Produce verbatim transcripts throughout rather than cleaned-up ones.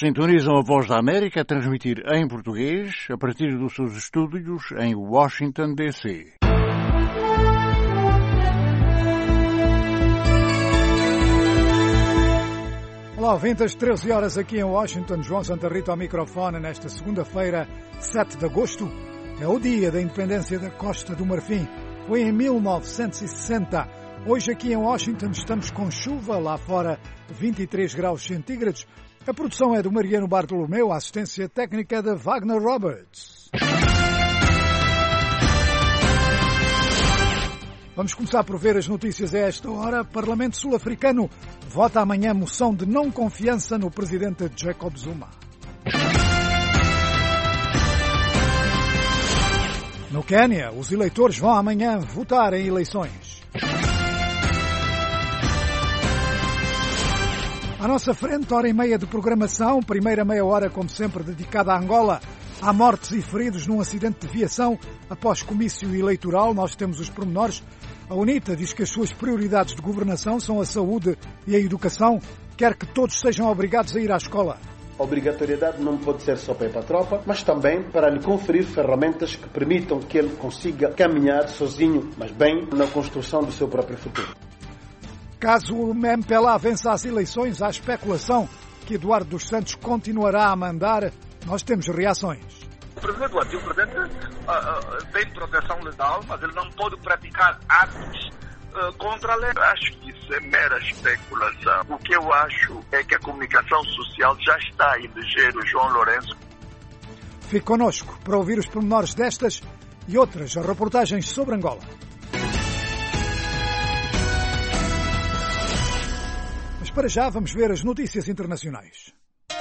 Sintonizam a Voz da América a transmitir em português a partir dos seus estúdios em Washington, D C Olá, ouvintes, treze horas aqui em Washington. João Santa Rita ao microfone nesta segunda-feira, sete de agosto. É o dia da independência da Costa do Marfim. Foi em mil novecentos e sessenta. Hoje aqui em Washington estamos com chuva, lá fora vinte e três graus centígrados. A produção é do Mariano Bartolomeu, a assistência técnica é de Wagner Roberts. Vamos começar por ver as notícias a esta hora. Parlamento sul-africano vota amanhã moção de não confiança no presidente Jacob Zuma. No Quênia, os eleitores vão amanhã votar em eleições. À nossa frente, hora e meia de programação, primeira meia hora, como sempre, dedicada a Angola. Há mortes e feridos num acidente de viação após comício eleitoral. Nós temos os pormenores. A UNITA diz que as suas prioridades de governação são a saúde e a educação. Quer que todos sejam obrigados a ir à escola. A obrigatoriedade não pode ser só para ir para a tropa, mas também para lhe conferir ferramentas que permitam que ele consiga caminhar sozinho, mas bem, na construção do seu próprio futuro. Caso o M P L A vença as eleições, há especulação que Eduardo dos Santos continuará a mandar. Nós temos reações. O presidente, o antigo presidente, uh, uh, tem proteção legal, mas ele não pode praticar atos uh, contra a lei. Acho que isso é mera especulação. O que eu acho é que a comunicação social já está a eleger o João Lourenço. Fique connosco para ouvir os pormenores destas e outras reportagens sobre Angola. Mas para já vamos ver as notícias internacionais.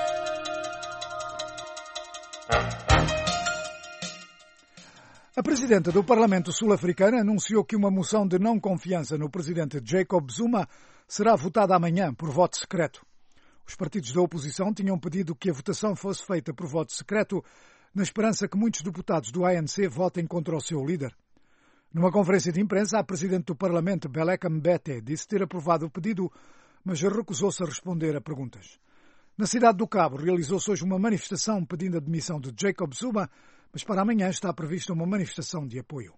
A presidenta do Parlamento sul-africano anunciou que uma moção de não confiança no presidente Jacob Zuma será votada amanhã por voto secreto. Os partidos da oposição tinham pedido que a votação fosse feita por voto secreto, na esperança que muitos deputados do A N C votem contra o seu líder. Numa conferência de imprensa, a presidente do Parlamento, Baleka Mbete, disse ter aprovado o pedido, mas recusou-se a responder a perguntas. Na cidade do Cabo, realizou-se hoje uma manifestação pedindo a demissão de Jacob Zuma, mas para amanhã está prevista uma manifestação de apoio.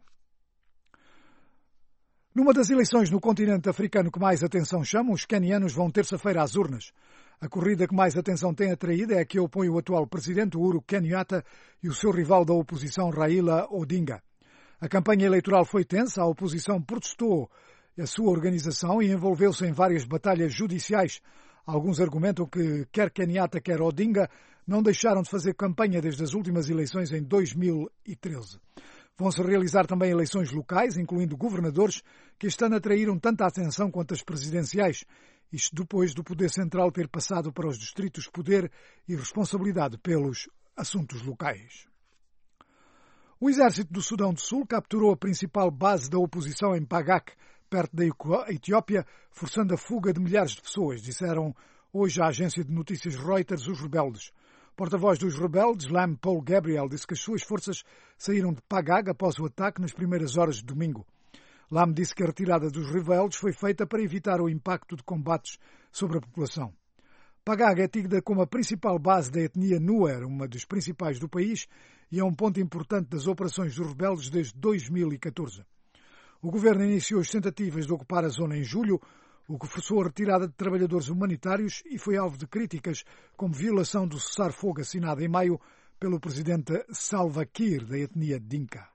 Numa das eleições no continente africano que mais atenção chamam, os quenianos vão terça-feira às urnas. A corrida que mais atenção tem atraído é a que opõe o atual presidente Uhuru Kenyatta e o seu rival da oposição Raila Odinga. A campanha eleitoral foi tensa, a oposição protestou a sua organização e envolveu-se em várias batalhas judiciais. Alguns argumentam que quer Kenyatta, quer Odinga não deixaram de fazer campanha desde as últimas eleições em dois mil e treze. Vão-se realizar também eleições locais, incluindo governadores, que este ano atraíram tanta atenção quanto as presidenciais. Isto depois do Poder Central ter passado para os distritos poder e responsabilidade pelos assuntos locais. O exército do Sudão do Sul capturou a principal base da oposição em Pagak, perto da Etiópia, forçando a fuga de milhares de pessoas, disseram hoje à agência de notícias Reuters os rebeldes. O porta-voz dos rebeldes, Lam Paul Gabriel, disse que as suas forças saíram de Pagak após o ataque nas primeiras horas de domingo. Lam disse que a retirada dos rebeldes foi feita para evitar o impacto de combates sobre a população. Pagak é tida como a principal base da etnia Nuer, uma das principais do país, e é um ponto importante das operações dos rebeldes desde dois mil e catorze. O governo iniciou as tentativas de ocupar a zona em julho, o que forçou a retirada de trabalhadores humanitários e foi alvo de críticas como violação do cessar-fogo assinado em maio pelo presidente Salva Kiir, da etnia Dinka.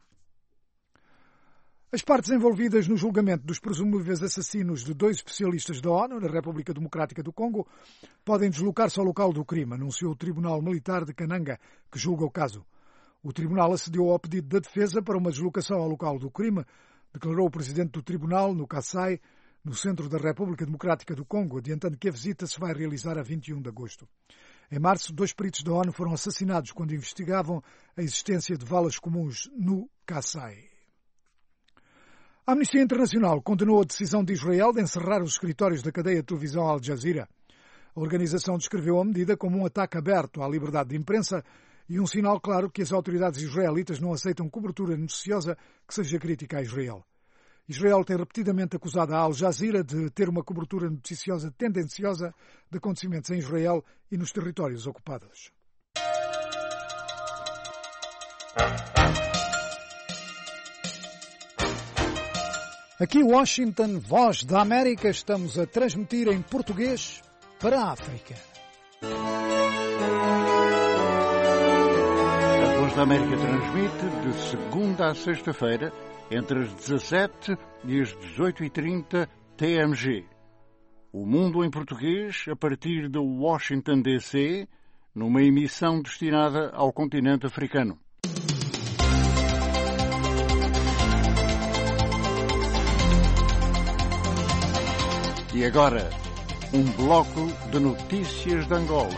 As partes envolvidas no julgamento dos presumíveis assassinos de dois especialistas da ONU na República Democrática do Congo podem deslocar-se ao local do crime, anunciou o Tribunal Militar de Kananga, que julga o caso. O tribunal acedeu ao pedido da defesa para uma deslocação ao local do crime, declarou o presidente do tribunal, no Kasai, no centro da República Democrática do Congo, adiantando que a visita se vai realizar a vinte e um de agosto. Em março, dois peritos da ONU foram assassinados quando investigavam a existência de valas comuns no Kasai. A Amnistia Internacional condenou a decisão de Israel de encerrar os escritórios da cadeia de televisão Al Jazeera. A organização descreveu a medida como um ataque aberto à liberdade de imprensa e um sinal claro que as autoridades israelitas não aceitam cobertura noticiosa que seja crítica a Israel. Israel tem repetidamente acusado a Al Jazeera de ter uma cobertura noticiosa tendenciosa de acontecimentos em Israel e nos territórios ocupados. Aqui Washington, Voz da América, estamos a transmitir em português para a África. A Voz da América transmite de segunda a sexta-feira, entre as dezassete e as dezoito e trinta T M G. O Mundo em Português, a partir de Washington, D C, numa emissão destinada ao continente africano. E agora, um bloco de notícias de Angola.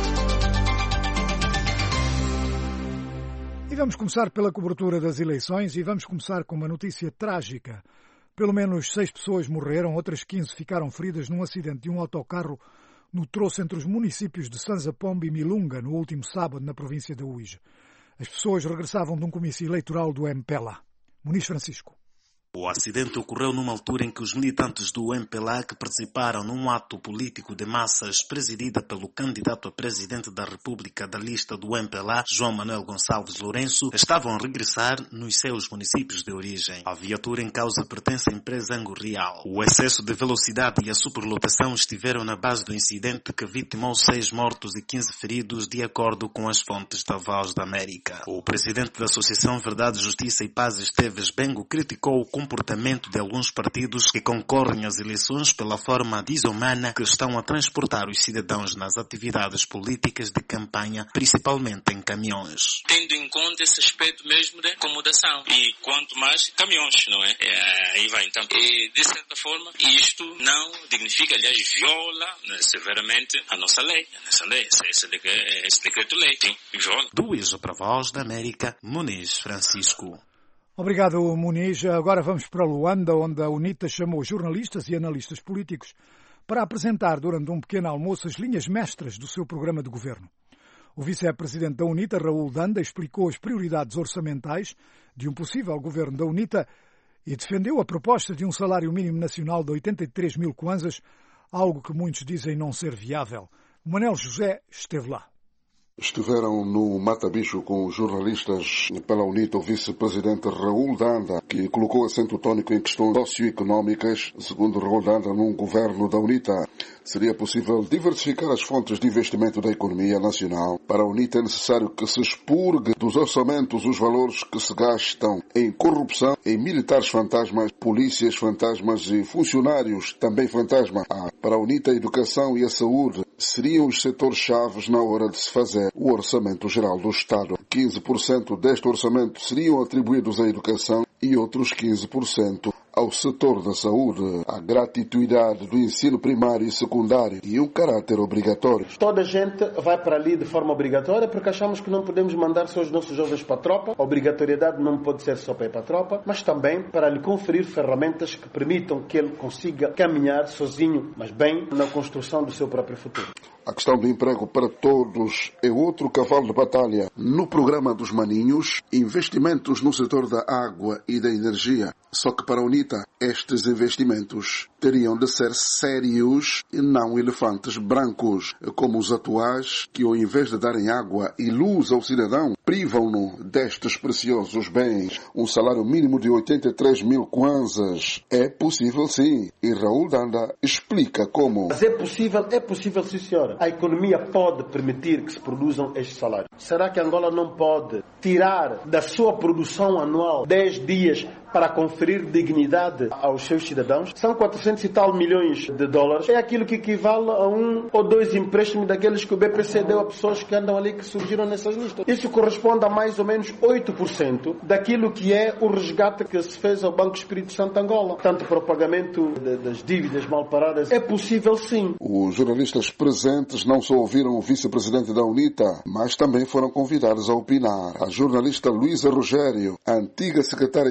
E vamos começar pela cobertura das eleições e vamos começar com uma notícia trágica. Pelo menos seis pessoas morreram, outras quinze ficaram feridas num acidente de um autocarro no troço entre os municípios de Sanza Pombe e Milunga, no último sábado, na província da Uíge. As pessoas regressavam de um comício eleitoral do M P L A. Muniz Francisco. O acidente ocorreu numa altura em que os militantes do M P L A que participaram num ato político de massas presidida pelo candidato a presidente da República da lista do M P L A, João Manuel Gonçalves Lourenço, estavam a regressar nos seus municípios de origem. A viatura em causa pertence à empresa Angorreal. O excesso de velocidade e a superlotação estiveram na base do incidente que vitimou seis mortos e quinze feridos, de acordo com as fontes da Voz da América. O presidente da Associação Verdade, Justiça e Paz, Esteves Bengo, criticou o comportamento de alguns partidos que concorrem às eleições pela forma desumana que estão a transportar os cidadãos nas atividades políticas de campanha, principalmente em caminhões. Tendo em conta esse aspecto mesmo de acomodação. E quanto mais caminhões, não é? é aí vai então. E, de certa forma, isto não dignifica, aliás, viola né, severamente a nossa lei. A nossa lei, esse, esse, esse decreto-lei, sim, viola. Do Uíge para a Voz da América, Muniz Francisco. Obrigado, Muniz. Agora vamos para Luanda, onde a UNITA chamou jornalistas e analistas políticos para apresentar durante um pequeno almoço as linhas mestras do seu programa de governo. O vice-presidente da UNITA, Raul Danda, explicou as prioridades orçamentais de um possível governo da UNITA e defendeu a proposta de um salário mínimo nacional de oitenta e três mil kwanzas, algo que muitos dizem não ser viável. O Manel José esteve lá. Estiveram no Mata-Bicho com os jornalistas pela UNITA o vice-presidente Raul Danda, que colocou acento tónico em questões socioeconómicas. Segundo Raul Danda, num governo da UNITA seria possível diversificar as fontes de investimento da economia nacional. Para a UNITA é necessário que se expurgue dos orçamentos os valores que se gastam em corrupção, em militares fantasmas, polícias fantasmas e funcionários também fantasma. Ah, para a UNITA, a educação e a saúde seriam os setores-chave na hora de se fazer o Orçamento Geral do Estado. quinze por cento deste orçamento seriam atribuídos à educação e outros quinze por cento ao setor da saúde, a gratuidade do ensino primário e secundário e um caráter obrigatório. Toda a gente vai para ali de forma obrigatória porque achamos que não podemos mandar só os nossos jovens para a tropa. A obrigatoriedade não pode ser só para ir para a tropa, mas também para lhe conferir ferramentas que permitam que ele consiga caminhar sozinho, mas bem, na construção do seu próprio futuro. A questão do emprego para todos é outro cavalo de batalha. No programa dos Maninhos, investimentos no setor da água e da energia. Só que para a UNITA, estes investimentos teriam de ser sérios e não elefantes brancos, como os atuais, que ao invés de darem água e luz ao cidadão, privam-no destes preciosos bens. Um salário mínimo de oitenta e três mil kwanzas é possível sim. E Raul Danda explica como. Mas é possível, é possível sim senhora. A economia pode permitir que se produzam estes salários. Será que Angola não pode tirar da sua produção anual dez dias para conferir dignidade aos seus cidadãos? São quatrocentos e tal milhões de dólares. É aquilo que equivale a um ou dois empréstimos daqueles que o B P C deu a pessoas que andam ali, que surgiram nessas listas. Isso corresponde a mais ou menos oito por cento daquilo que é o resgate que se fez ao Banco Espírito Santo Angola. Tanto para o pagamento de, das dívidas mal paradas. É possível sim. Os jornalistas presentes não só ouviram o vice-presidente da UNITA, mas também foram convidados a opinar. A jornalista Luísa Rogério, a antiga secretária executiva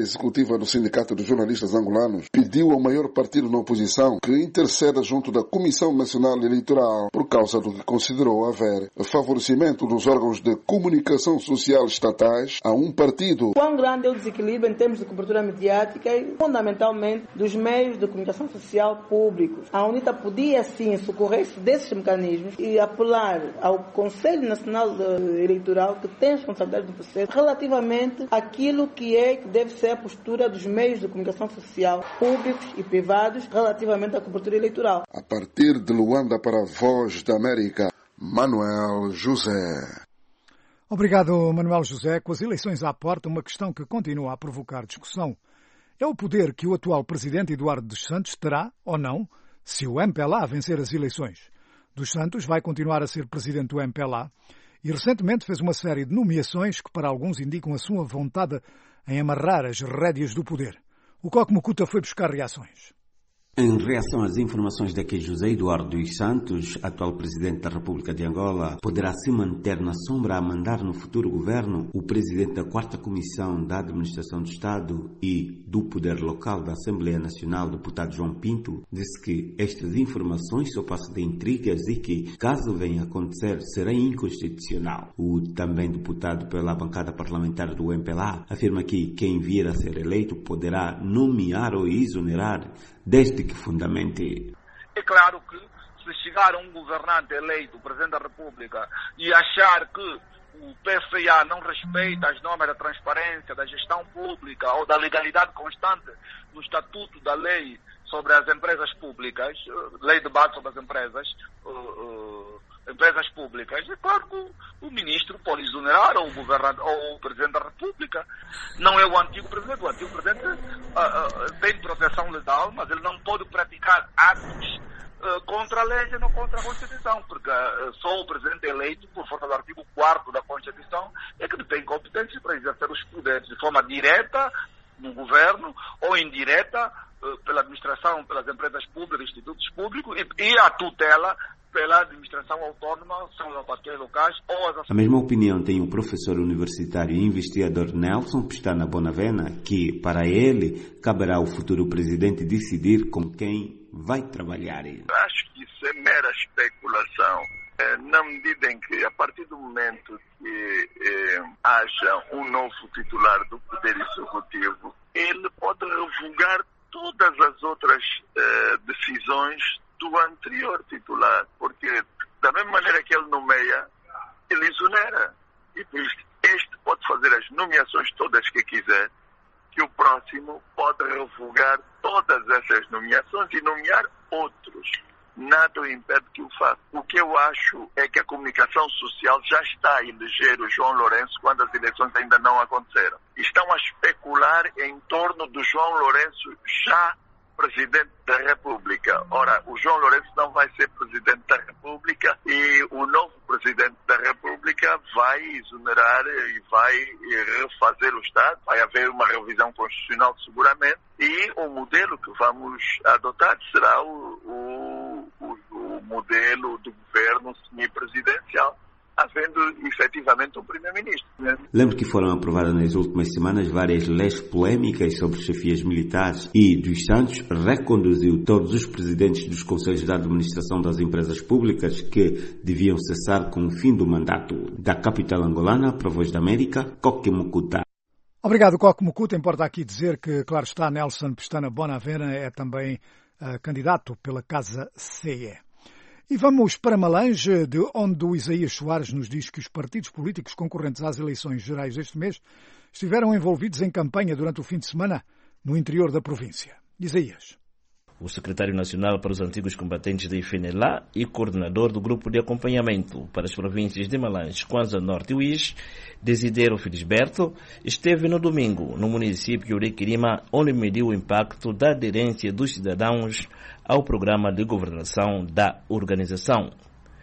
executiva do Sindicato de Jornalistas Angolanos pediu ao maior partido na oposição que interceda junto da Comissão Nacional Eleitoral por causa do que considerou haver favorecimento dos órgãos de comunicação social estatais a um partido. Quão grande é o desequilíbrio em termos de cobertura mediática e, fundamentalmente, dos meios de comunicação social públicos. A UNITA podia, sim, socorrer-se desses mecanismos e apelar ao Conselho Nacional Eleitoral, que tem responsabilidade do processo, relativamente àquilo que é que deve ser a postura dos meios de comunicação social públicos e privados relativamente à cobertura eleitoral. A partir de Luanda para a Voz da América, Manuel José. Obrigado, Manuel José. Com as eleições à porta, uma questão que continua a provocar discussão é o poder que o atual presidente Eduardo dos Santos terá, ou não, se o M P L A vencer as eleições. Dos Santos vai continuar a ser presidente do M P L A e recentemente fez uma série de nomeações que para alguns indicam a sua vontade em amarrar as rédeas do poder. O Coque Mucuta foi buscar reações. Em reação às informações de que José Eduardo dos Santos, atual presidente da República de Angola, poderá se manter na sombra a mandar no futuro governo, o presidente da quarta Comissão da Administração do Estado e do Poder Local da Assembleia Nacional, deputado João Pinto, disse que estas informações só passam de intrigas e que, caso venha a acontecer, será inconstitucional. O também deputado pela bancada parlamentar do M P L A afirma que quem vier a ser eleito poderá nomear ou exonerar desde que fundamente. É claro que se chegar um governante eleito, o Presidente da República, e achar que o P S A não respeita as normas da transparência, da gestão pública ou da legalidade constante no Estatuto da Lei sobre as Empresas Públicas, Lei de Base sobre as Empresas, uh, uh, empresas públicas, é claro que o, o ministro pode exonerar ou o, governador, ou o Presidente da República. Não é o antigo Presidente. O antigo Presidente uh, uh, tem proteção legal, mas ele não pode praticar atos uh, contra a lei e não contra a Constituição, porque uh, só o Presidente eleito, por força do artigo quarto da Constituição, é que tem competência para exercer os poderes de forma direta no governo ou indireta uh, pela administração, pelas empresas públicas, institutos públicos e, e a tutela pela administração autónoma, são os autarquias locais ou as... A mesma opinião tem o professor universitário e investigador Nelson Pestana Bonavena, que, para ele, caberá ao futuro presidente decidir com quem vai trabalhar. Acho que isso é mera especulação, é, na medida em que, a partir do momento que é, haja um novo titular do Poder Executivo, ele pode revogar todas as outras é, decisões do anterior titular, porque da mesma maneira que ele nomeia, ele exonera. E este pode fazer as nomeações todas que quiser, que o próximo pode revogar todas essas nomeações e nomear outros. Nada o impede que o faça. O que eu acho é que a comunicação social já está a eleger o João Lourenço quando as eleições ainda não aconteceram. Estão a especular em torno do João Lourenço já Presidente da República. Ora, o João Lourenço não vai ser Presidente da República e o novo Presidente da República vai exonerar e vai refazer o Estado. Vai haver uma revisão constitucional seguramente e o modelo que vamos adotar será o, o, o, o modelo do governo semipresidencial, havendo efetivamente um primeiro-ministro. Lembro que foram aprovadas nas últimas semanas várias leis polêmicas sobre chefias militares e dos Santos reconduziu todos os presidentes dos conselhos de administração das empresas públicas que deviam cessar com o fim do mandato. Da capital angolana, para a Voz da América, Coque Mucuta. Obrigado, Coque Mucuta. Importa aqui dizer que, claro está, Nelson Pestana Bonavena é também uh, candidato pela Casa C E. E vamos para Malange, de onde o Isaías Soares nos diz que os partidos políticos concorrentes às eleições gerais deste mês estiveram envolvidos em campanha durante o fim de semana no interior da província. Isaías. O secretário nacional para os antigos combatentes da I F N L A e coordenador do grupo de acompanhamento para as províncias de Malange, Kwanza Norte e Uís, Desidero Felisberto, esteve no domingo no município de Quirima, onde mediu o impacto da aderência dos cidadãos ao programa de governação da organização.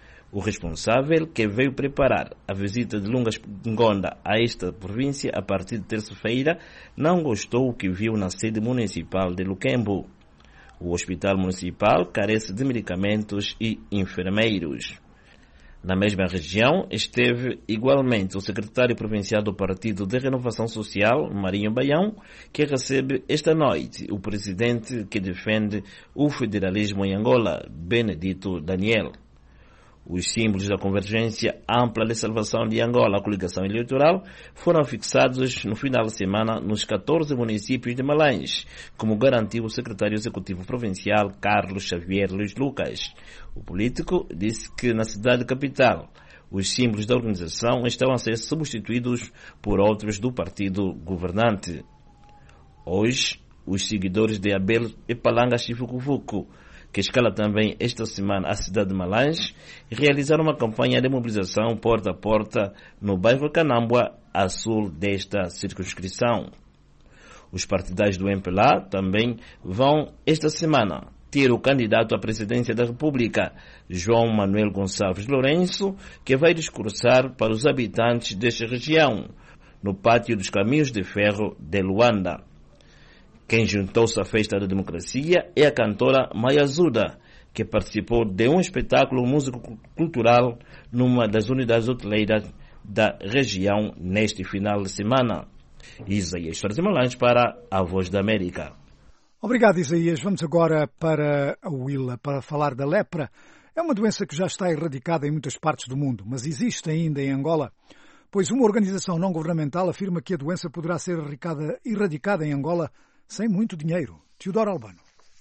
O responsável, que veio preparar a visita de Lungas Ngonda a esta província a partir de terça-feira, não gostou do que viu na sede municipal de Luquembo. O hospital municipal carece de medicamentos e enfermeiros. Na mesma região esteve igualmente o secretário provincial do Partido de Renovação Social, Marinho Baião, que recebe esta noite o presidente que defende o federalismo em Angola, Benedito Daniel. Os símbolos da Convergência Ampla de Salvação de Angola, a coligação eleitoral, foram fixados no final de semana nos catorze municípios de Malães, como garantiu o secretário executivo provincial Carlos Xavier Luiz Lucas. O político disse que na cidade capital os símbolos da organização estão a ser substituídos por outros do partido governante. Hoje, os seguidores de Abel Epalanga Chifukufuku, que escala também esta semana a cidade de Malães, realizaram uma campanha de mobilização porta a porta no bairro Canambua, a sul desta circunscrição. Os partidários do M P L A também vão, esta semana, ter o candidato à presidência da República, João Manuel Gonçalves Lourenço, que vai discursar para os habitantes desta região, no pátio dos Caminhos de Ferro de Luanda. Quem juntou-se à Festa da Democracia é a cantora Maya Zuda, que participou de um espetáculo músico-cultural numa das unidades hoteleiras da região neste final de semana. Isaías Soares de Malães para a Voz da América. Obrigado, Isaías. Vamos agora para a Huila para falar da lepra. É uma doença que já está erradicada em muitas partes do mundo, mas existe ainda em Angola, pois uma organização não governamental afirma que a doença poderá ser erradicada, erradicada em Angola sem muito dinheiro. Teodoro Albano.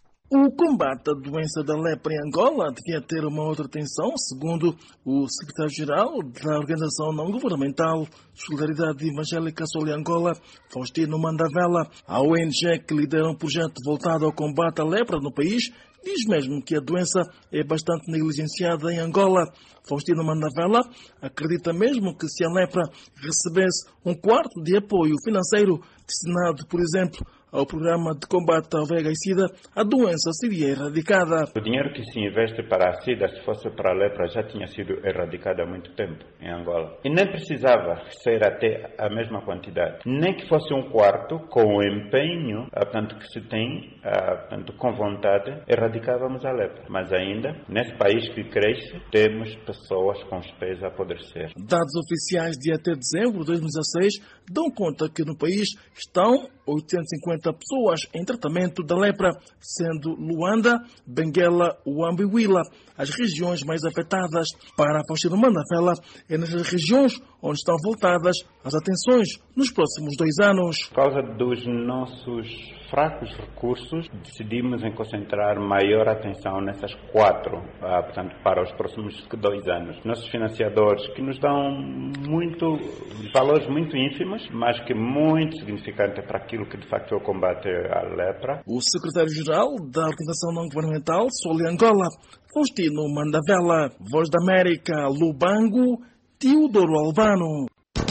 O combate à doença da lepra em Angola devia ter uma outra atenção, segundo o secretário-geral da organização não-governamental Solidariedade Evangélica Soli Angola, Faustino Mandavela. A O N G que lidera um projeto voltado ao combate à lepra no país diz mesmo que a doença é bastante negligenciada em Angola. Faustino Mandavela acredita mesmo que se a lepra recebesse um quarto de apoio financeiro destinado, por exemplo, ao programa de combate ao V I H e SIDA, a doença seria erradicada. O dinheiro que se investe para a SIDA, se fosse para a lepra, já tinha sido erradicado há muito tempo em Angola. E nem precisava ser até a mesma quantidade. Nem que fosse um quarto, com o empenho portanto, que se tem, portanto, com vontade, erradicávamos a lepra. Mas ainda, nesse país que cresce, temos pessoas com os pés a apodrecer. Dados oficiais de até dezembro de dois mil e dezasseis dão conta que no país estão oitocentas e cinquenta pessoas em tratamento da lepra, sendo Luanda, Benguela, Uambo e Huila as regiões mais afetadas. Para Faustino Mandavela, é nessas regiões onde estão voltadas as atenções nos próximos dois anos. Por causa dos nossos fracos recursos, decidimos em concentrar maior atenção nessas quatro, ah, portanto, para os próximos dois anos. Nossos financiadores, que nos dão muito, valores muito ínfimos, mas que muito significante para aquilo que de facto é o combate à lepra. O secretário-geral da organização não-governamental Soli Angola, Faustino Mandavela. Voz da América, Lubango, Teodoro Albano.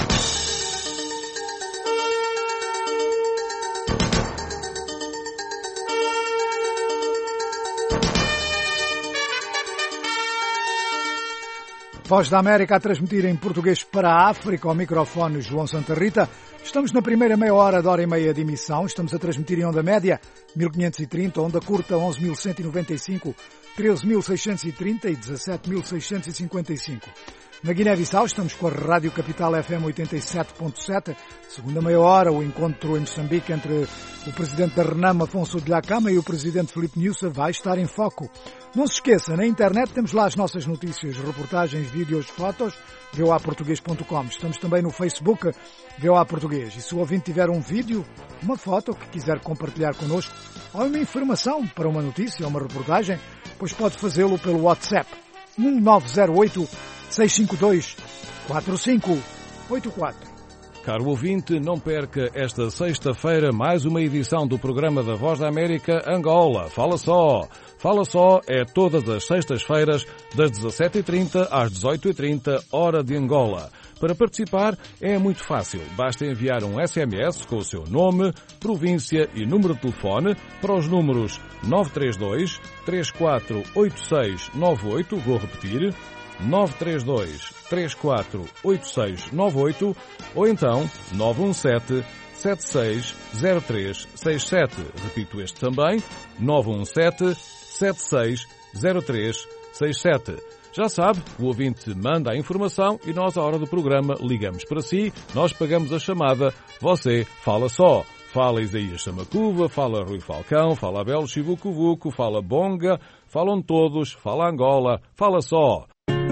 Voz da América a transmitir em português para a África, ao microfone João Santa Rita. Estamos na primeira meia hora da hora e meia de emissão. Estamos a transmitir em onda média mil quinhentos e trinta, onda curta onze mil cento e noventa e cinco, treze mil seiscentos e trinta e dezassete mil seiscentos e cinquenta e cinco. Na Guiné-Bissau estamos com a Rádio Capital F M oitenta e sete ponto sete. Segunda meia hora, o encontro em Moçambique entre o presidente da Renam, Afonso de Lacama, e o presidente Filipe Nyusa vai estar em foco. Não se esqueça, na internet temos lá as nossas notícias, reportagens, vídeos, fotos, v o a português ponto com. Estamos também no Facebook, V O A Português. E se o ouvinte tiver um vídeo, uma foto que quiser compartilhar connosco, ou uma informação para uma notícia ou uma reportagem, pois pode fazê-lo pelo WhatsApp um nove zero oito, seis cinco dois, quatro cinco oito quatro. Caro ouvinte, não perca esta sexta-feira mais uma edição do programa da Voz da América Angola. Fala só! Fala só é todas as sextas-feiras, das dezassete e trinta às dezoito e trinta, hora de Angola. Para participar é muito fácil. Basta enviar um S M S com o seu nome, província e número de telefone para os números nove três dois, três quatro oito seis nove oito, vou repetir, nove três dois, três quatro oito seis nove oito, ou então nove um sete, sete seis zero três seis sete. Repito este também, nove um sete, sete seis zero três seis sete. Já sabe, o ouvinte manda a informação e nós, à hora do programa, ligamos para si, nós pagamos a chamada, você fala só. Fala Isaías Samacuva, fala Rui Falcão, fala Abel Chivucovuco, fala Bonga, falam todos, fala Angola, fala só.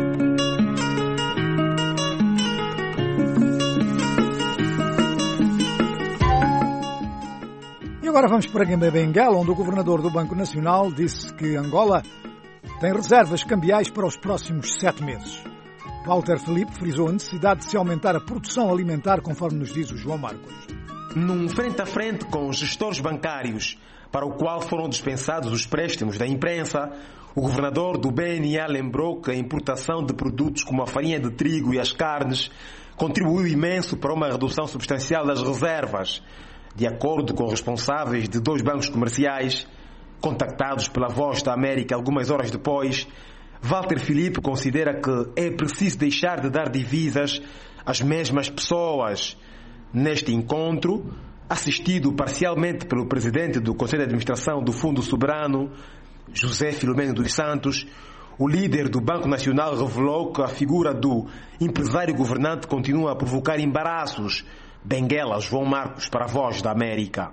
E agora vamos para Guiné-Benguela, onde o governador do Banco Nacional disse que Angola tem reservas cambiais para os próximos sete meses. Walter Felipe frisou a necessidade de se aumentar a produção alimentar, conforme nos diz o João Marcos. Num frente a frente com os gestores bancários, para o qual foram dispensados os préstimos da imprensa, o governador do B N A lembrou que a importação de produtos como a farinha de trigo e as carnes contribuiu imenso para uma redução substancial das reservas. De acordo com responsáveis de dois bancos comerciais, contactados pela Voz da América algumas horas depois, Walter Felipe considera que é preciso deixar de dar divisas às mesmas pessoas. Neste encontro, assistido parcialmente pelo presidente do Conselho de Administração do Fundo Soberano, José Filomeno dos Santos, o líder do Banco Nacional revelou que a figura do empresário governante continua a provocar embaraços. Benguela, João Marcos, para a Voz da América.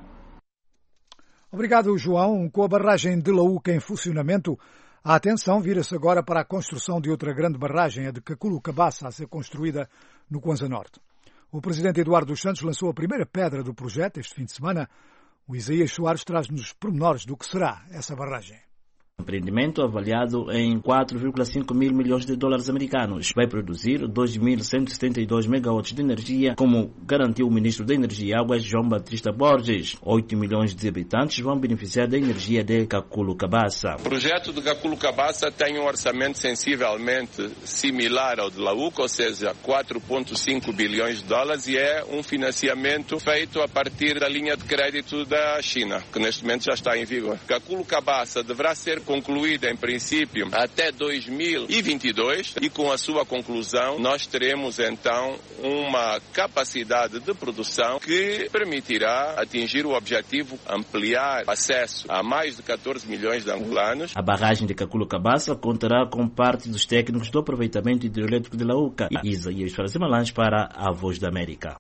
Obrigado, João. Com a barragem de Laúca em funcionamento, a atenção vira-se agora para a construção de outra grande barragem, a de Caculu-Cabaça, a ser construída no Kwanza Norte. O presidente Eduardo dos Santos lançou a primeira pedra do projeto este fim de semana. O Isaías Soares traz-nos pormenores do que será essa barragem. O empreendimento, avaliado em quatro vírgula cinco mil milhões de dólares americanos, vai produzir dois mil cento e setenta e dois megawatts de energia, como garantiu o ministro da Energia e Águas, João Batista Borges. oito milhões de habitantes vão beneficiar da energia de Caculu-Cabaça. O projeto de Caculu-Cabaça tem um orçamento sensivelmente similar ao de Laúca, ou seja, quatro vírgula cinco bilhões de dólares, e é um financiamento feito a partir da linha de crédito da China, que neste momento já está em vigor. Caculu-Cabaça deverá ser concluída, em princípio, até dois mil e vinte e dois, e com a sua conclusão nós teremos então uma capacidade de produção que permitirá atingir o objetivo, ampliar acesso a mais de catorze milhões de angolanos. A barragem de Caculu-Cabaça contará com parte dos técnicos do aproveitamento hidrelétrico de Laúca. Isaías Soares para a Voz da América.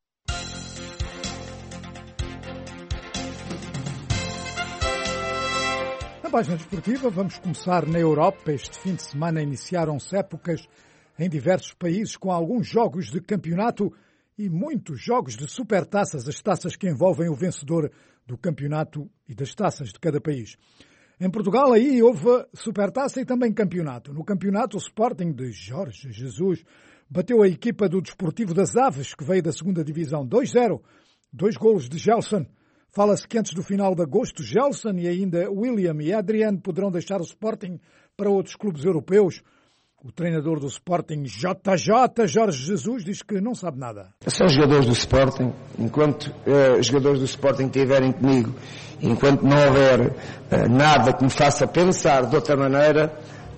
Na página desportiva, vamos começar na Europa. Este fim de semana iniciaram-se épocas em diversos países com alguns jogos de campeonato e muitos jogos de supertaças, as taças que envolvem o vencedor do campeonato e das taças de cada país. Em Portugal, aí houve supertaça e também campeonato. No campeonato, o Sporting de Jorge Jesus bateu a equipa do Desportivo das Aves, que veio da segunda divisão, dois a zero, dois golos de Gelson. Fala-se que antes do final de agosto, Gelson e ainda William e Adriano poderão deixar o Sporting para outros clubes europeus. O treinador do Sporting, J J Jorge Jesus, diz que não sabe nada. São jogadores do Sporting. Enquanto uh, os jogadores do Sporting estiverem comigo, enquanto não houver uh, nada que me faça pensar de outra maneira,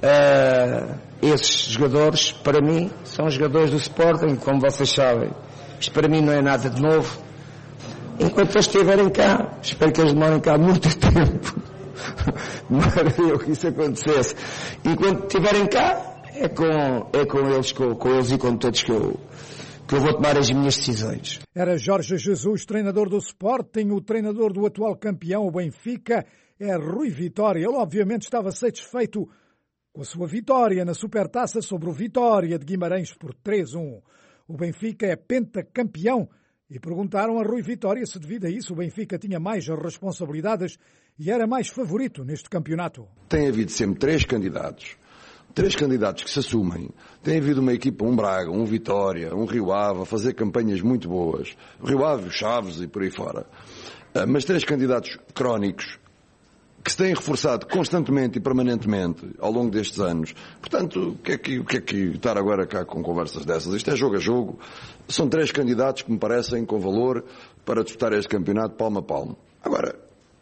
uh, esses jogadores, para mim, são jogadores do Sporting, como vocês sabem. Isto para mim não é nada de novo. Enquanto eles estiverem cá, espero que eles demorem cá muito tempo. Não era eu que isso acontecesse. Enquanto estiverem cá, é com, é com eles, com, com eles e com todos que eu, que eu vou tomar as minhas decisões. Era Jorge Jesus, treinador do Sporting. O treinador do atual campeão, o Benfica, é Rui Vitória. Ele obviamente estava satisfeito com a sua vitória na Supertaça sobre o Vitória de Guimarães por três a um. O Benfica é pentacampeão. E perguntaram a Rui Vitória se devido a isso o Benfica tinha mais responsabilidades e era mais favorito neste campeonato. Tem havido sempre três candidatos, três candidatos que se assumem. Tem havido uma equipa, um Braga, um Vitória, um Rio Ave, a fazer campanhas muito boas. O Rio Ave, o Chaves e por aí fora. Mas três candidatos crónicos que se têm reforçado constantemente e permanentemente ao longo destes anos. Portanto, o que é que, o que, é que estar agora cá com conversas dessas? Isto é jogo a jogo. São três candidatos que me parecem com valor para disputar este campeonato palmo a palmo. Agora,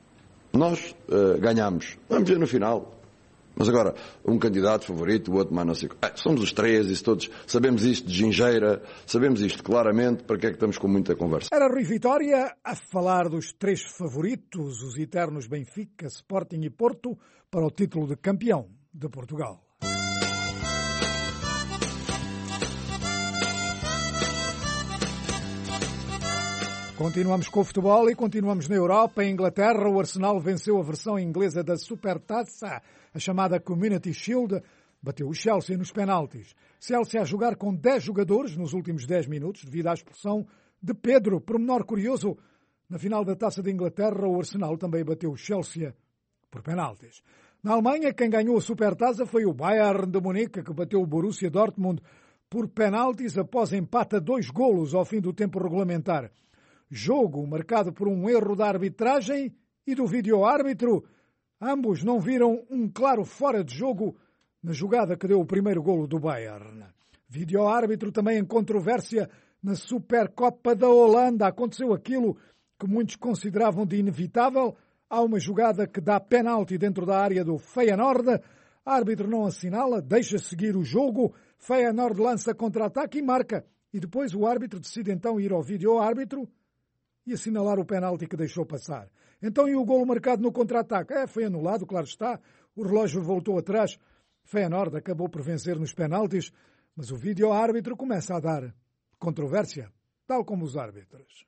nós uh, ganhamos. Vamos ver no final. Mas agora, um candidato favorito, o outro mais não sei. Ah, somos os três, isso todos sabemos isto de gingeira, sabemos isto claramente, para que é que estamos com muita conversa? Era Rui Vitória a falar dos três favoritos, os eternos Benfica, Sporting e Porto, para o título de campeão de Portugal. Continuamos com o futebol e continuamos na Europa. Em Inglaterra, o Arsenal venceu a versão inglesa da Supertaça, a chamada Community Shield, bateu o Chelsea nos penaltis. Chelsea a jogar com dez jogadores nos últimos dez minutos, devido à expulsão de Pedro. Pormenor curioso, na final da Taça de Inglaterra, o Arsenal também bateu o Chelsea por penaltis. Na Alemanha, quem ganhou a Supertaça foi o Bayern de Munique, que bateu o Borussia Dortmund por penaltis após empate a dois golos ao fim do tempo regulamentar. Jogo marcado por um erro da arbitragem e do vídeo-árbitro. Ambos não viram um claro fora de jogo na jogada que deu o primeiro golo do Bayern. Vídeo-árbitro também em controvérsia na Supercopa da Holanda. Aconteceu aquilo que muitos consideravam de inevitável. Há uma jogada que dá penalti dentro da área do Feyenoord. Árbitro não assinala, deixa seguir o jogo. Feyenoord lança contra-ataque e marca. E depois o árbitro decide então ir ao vídeo-árbitro e assinalar o penalti que deixou passar. Então, e o golo marcado no contra-ataque? É, foi anulado, claro está. O relógio voltou atrás. Feyenoord acabou por vencer nos penaltis, mas o vídeo-árbitro começa a dar controvérsia, tal como os árbitros.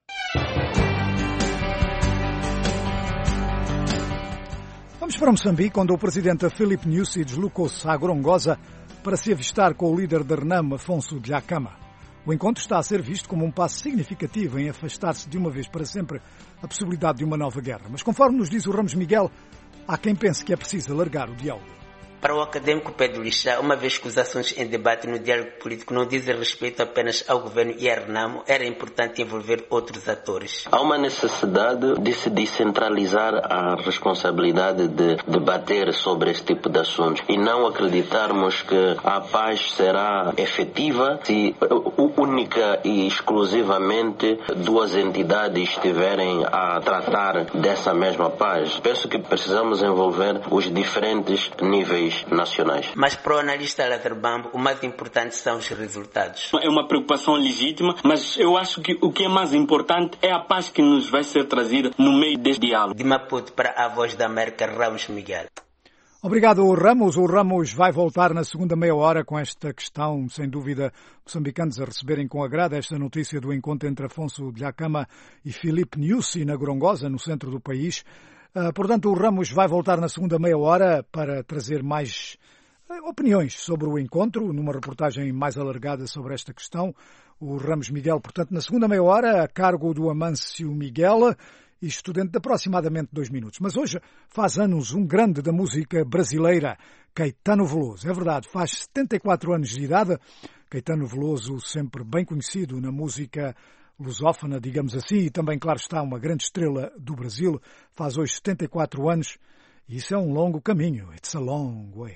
Vamos para Moçambique, onde o presidente Filipe Nyusi deslocou-se à Gorongosa para se avistar com o líder da RENAM, Afonso Dhlakama. O encontro está a ser visto como um passo significativo em afastar-se de uma vez para sempre a possibilidade de uma nova guerra. Mas conforme nos diz o Ramos Miguel, há quem pense que é preciso alargar o diálogo. Para o académico Pedro Lixá, uma vez que os assuntos em debate no diálogo político não dizem respeito apenas ao governo e à RENAM, era importante envolver outros atores. Há uma necessidade de se descentralizar a responsabilidade de debater sobre esse tipo de assuntos e não acreditarmos que a paz será efetiva se única e exclusivamente duas entidades estiverem a tratar dessa mesma paz. Penso que precisamos envolver os diferentes níveis nacionais. Mas para o analista Laterbambo, o mais importante são os resultados. É uma preocupação legítima, mas eu acho que o que é mais importante é a paz que nos vai ser trazida no meio deste diálogo. De Maputo para a Voz da América, Ramos Miguel. Obrigado, Ramos. O Ramos vai voltar na segunda meia hora com esta questão, sem dúvida, moçambicanos a receberem com agrado esta notícia do encontro entre Afonso Dhlakama e Filipe Nyusi na Gorongosa, no centro do país. Uh, portanto, o Ramos vai voltar na segunda meia hora para trazer mais uh, opiniões sobre o encontro, numa reportagem mais alargada sobre esta questão. O Ramos Miguel, portanto, na segunda meia hora, a cargo do Amâncio Miguel, e estudante de aproximadamente dois minutos. Mas hoje faz anos um grande da música brasileira, Caetano Veloso. É verdade, faz setenta e quatro anos de idade. Caetano Veloso, sempre bem conhecido na música lusófona, digamos assim, e também, claro está, uma grande estrela do Brasil, faz hoje setenta e quatro anos, e isso é um longo caminho. It's a long way.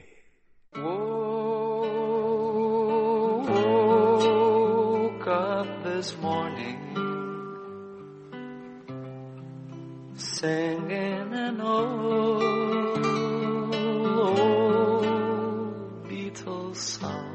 Woke up this morning singing an old, old Beatles song.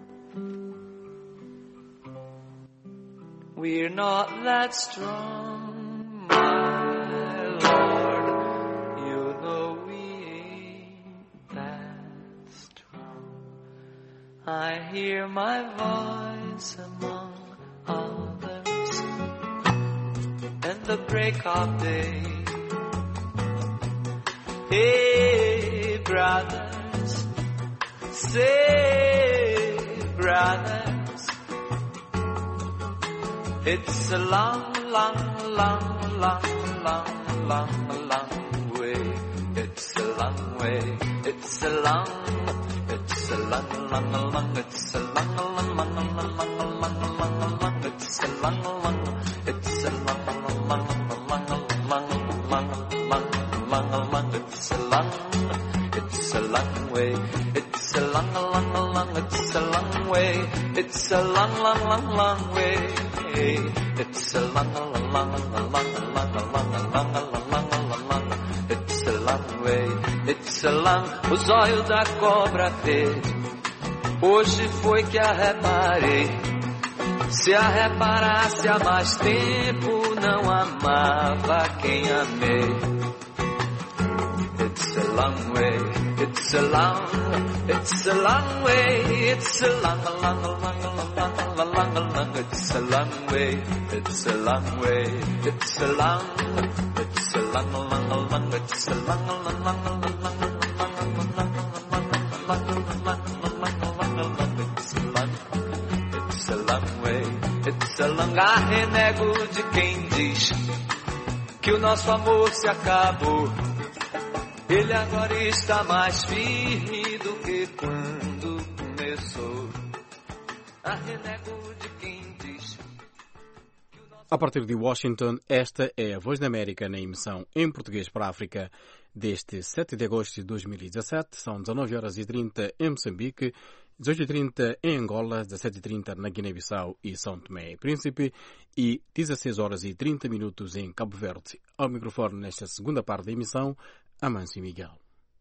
We're not that strong, my Lord. You know we ain't that strong. I hear my voice among others in the break of day. Hey, brothers, say, brothers, it's a long, long, long, long, long, long, long way. It's a long way. It's a long, it's a long, long, long, it's a long, long, long, long, long, long, long, long, it's a long, long, it's a long, long, long, long, long, long, long, long, it's a long, it's a long way. It's a long, long, long, it's a long way. It's a long, long, long, long way. It's a long, long, long, long, long, long, long, long, long, long, long. It's a long way. It's a long. Os olhos da cobra verde. Hoje foi que a reparei. Se a reparasse há mais tempo, não amava quem amei. It's a long way. It's a long. It's a long way. It's a long, long, long, long, long, long, long. long, a long, it's a long way. It's a long way. It's a long, it's a long, a long, a long, it's a long, a long, long, a long, long, long, long, it's a long way. It's a long. Ah, renego de quem diz que o nosso amor se acabou. Ele agora está mais firme do que quando começou. Ah, renego de quem diz. A partir de Washington, esta é a Voz da América na emissão em português para a África deste sete de agosto de dois mil e dezassete. São dezanove horas e trinta em Moçambique, dezoito e trinta em Angola, dezassete e trinta na Guiné-Bissau e São Tomé e Príncipe e dezesseis horas e trinta minutos em Cabo Verde. Ao microfone nesta segunda parte da emissão, Amâncio Miguel.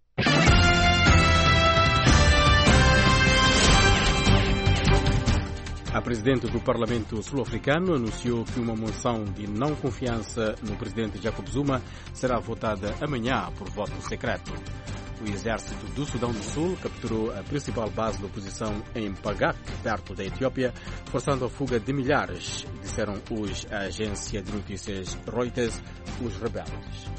A presidente do Parlamento sul-africano anunciou que uma moção de não confiança no presidente Jacob Zuma será votada amanhã por voto secreto. O exército do Sudão do Sul capturou a principal base da oposição em Pagak, perto da Etiópia, forçando a fuga de milhares, disseram hoje a agência de notícias Reuters, os rebeldes.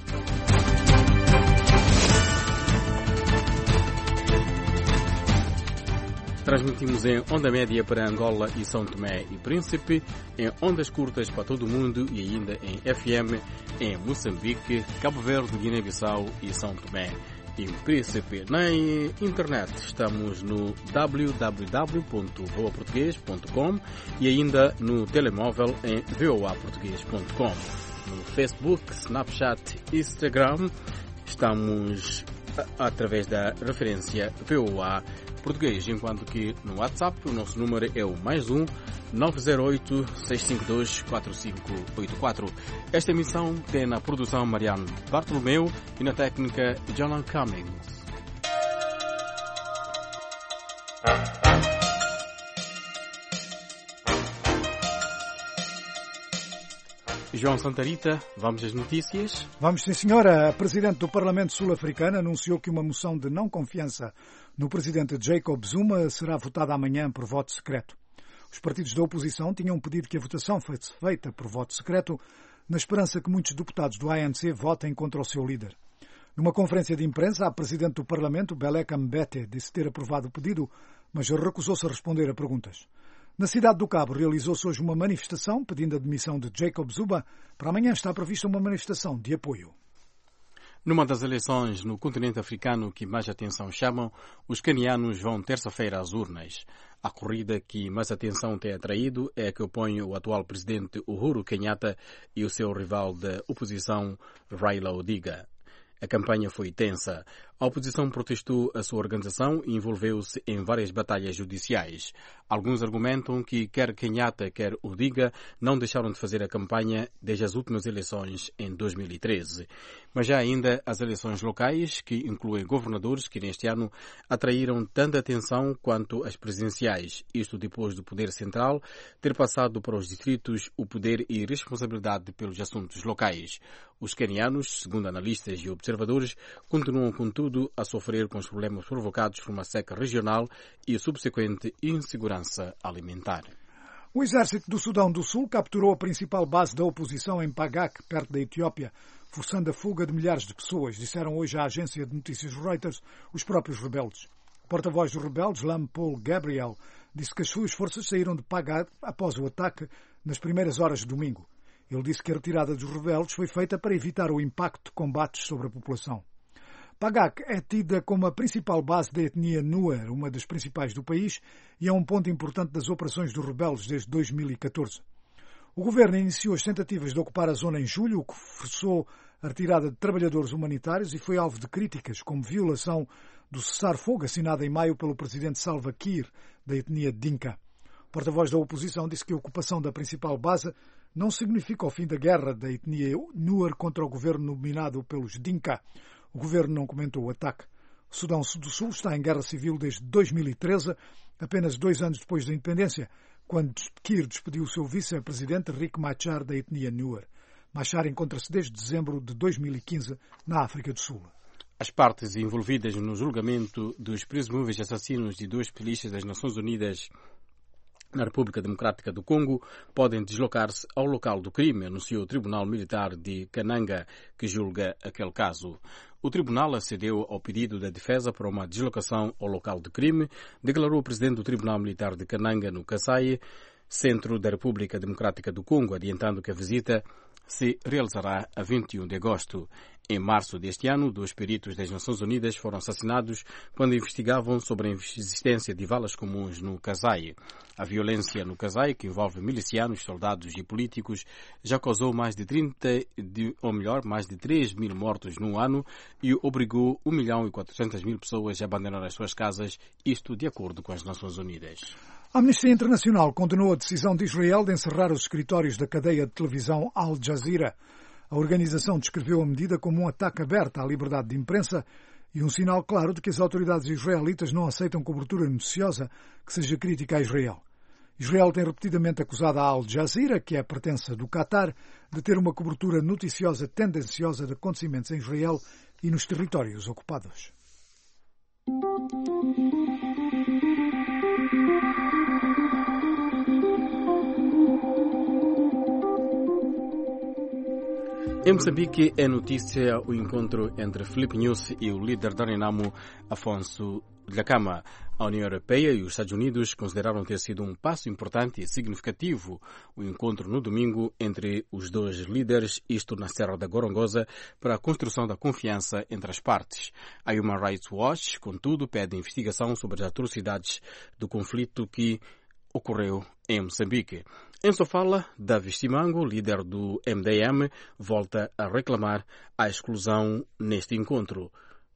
Transmitimos em onda média para Angola e São Tomé e Príncipe, em ondas curtas para todo o mundo e ainda em F M em Moçambique, Cabo Verde, Guiné-Bissau e São Tomé e Príncipe. Na internet estamos no w w w ponto voa português ponto com e ainda no telemóvel em voa português ponto com. No Facebook, Snapchat e Instagram estamos através da referência VOA Português, enquanto que no WhatsApp o nosso número é o mais um nove zero oito, seis cinco dois, quatro cinco oito quatro. Esta emissão tem na produção Mariano Bartolomeu e na técnica John Cummings. João Santarita, vamos às notícias? Vamos sim, senhora. A Presidente do Parlamento Sul-Africano anunciou que uma moção de não confiança no Presidente Jacob Zuma será votada amanhã por voto secreto. Os partidos da oposição tinham pedido que a votação fosse feita por voto secreto, na esperança que muitos deputados do A N C votem contra o seu líder. Numa conferência de imprensa, a Presidente do Parlamento, Beleka Mbete, disse ter aprovado o pedido, mas recusou-se a responder a perguntas. Na cidade do Cabo realizou-se hoje uma manifestação pedindo a demissão de Jacob Zuma. Para amanhã está prevista uma manifestação de apoio. Numa das eleições no continente africano que mais atenção chamam, os canianos vão terça-feira às urnas. A corrida que mais atenção tem atraído é a que opõe o atual presidente Uhuru Kenyatta e o seu rival da oposição Raila Odinga. A campanha foi tensa. A oposição protestou a sua organização e envolveu-se em várias batalhas judiciais. Alguns argumentam que quer Kenyatta, quer Odinga não deixaram de fazer a campanha desde as últimas eleições em dois mil e treze. Mas há ainda as eleições locais, que incluem governadores que neste ano atraíram tanta atenção quanto as presidenciais. Isto depois do poder central ter passado para os distritos o poder e responsabilidade pelos assuntos locais. Os quenianos, segundo analistas e observadores, continuam, contudo, a sofrer com os problemas provocados por uma seca regional e a subsequente insegurança alimentar. O exército do Sudão do Sul capturou a principal base da oposição em Pagak, perto da Etiópia, forçando a fuga de milhares de pessoas, disseram hoje à agência de notícias Reuters os próprios rebeldes. O porta-voz dos rebeldes, Lam Paul Gabriel, disse que as suas forças saíram de Pagak após o ataque nas primeiras horas de domingo. Ele disse que a retirada dos rebeldes foi feita para evitar o impacto de combates sobre a população. Pagak é tida como a principal base da etnia Nuer, uma das principais do país, e é um ponto importante das operações dos rebeldes desde dois mil e catorze. O governo iniciou as tentativas de ocupar a zona em julho, o que forçou a retirada de trabalhadores humanitários e foi alvo de críticas, como violação do cessar-fogo assinado em maio pelo presidente Salva Kiir, da etnia Dinka. O porta-voz da oposição disse que a ocupação da principal base não significa o fim da guerra da etnia Nuer contra o governo nominado pelos Dinka. O governo não comentou o ataque. O Sudão do Sul está em guerra civil desde dois mil e treze, apenas dois anos depois da independência, quando Kiir despediu o seu vice-presidente Riek Machar da etnia Nuer. Machar encontra-se desde dezembro de dois mil e quinze na África do Sul. As partes envolvidas no julgamento dos presumíveis assassinos de dois pilistas das Nações Unidas na República Democrática do Congo podem deslocar-se ao local do crime, anunciou o Tribunal Militar de Kananga, que julga aquele caso. O tribunal acedeu ao pedido da defesa para uma deslocação ao local do crime, declarou o presidente do Tribunal Militar de Kananga, no Kasai, centro da República Democrática do Congo, adiantando que a visita se realizará a vinte e um de agosto. Em março deste ano, dois peritos das Nações Unidas foram assassinados quando investigavam sobre a existência de valas comuns no Kasai. A violência no Kasai, que envolve milicianos, soldados e políticos, já causou mais de trinta, de, ou melhor, mais de três mil mortos num ano e obrigou um milhão e quatrocentas mil pessoas a abandonar as suas casas, isto de acordo com as Nações Unidas. A Amnistia Internacional condenou a decisão de Israel de encerrar os escritórios da cadeia de televisão Al Jazeera. A organização descreveu a medida como um ataque aberto à liberdade de imprensa e um sinal claro de que as autoridades israelitas não aceitam cobertura noticiosa que seja crítica a Israel. Israel tem repetidamente acusado a Al Jazeera, que é a pertença do Qatar, de ter uma cobertura noticiosa tendenciosa de acontecimentos em Israel e nos territórios ocupados. Em Moçambique é notícia o encontro entre Filipe Nyusi e o líder da Renamo, Afonso Dhlakama. A União Europeia e os Estados Unidos consideraram ter sido um passo importante e significativo o encontro no domingo entre os dois líderes, isto na Serra da Gorongosa, para a construção da confiança entre as partes. A Human Rights Watch, contudo, pede investigação sobre as atrocidades do conflito que ocorreu em Moçambique. Em sua fala, Davi Simango, líder do M D M, volta a reclamar a exclusão neste encontro.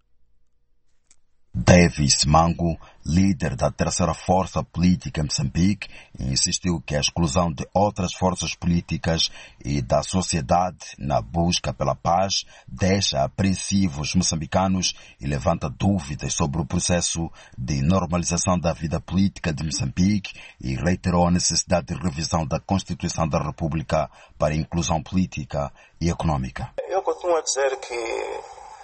Davi Simango, líder da terceira força política em Moçambique, insistiu que a exclusão de outras forças políticas e da sociedade na busca pela paz deixa apreensivos moçambicanos e levanta dúvidas sobre o processo de normalização da vida política de Moçambique e reiterou a necessidade de revisão da Constituição da República para a inclusão política e econômica. Eu continuo a dizer que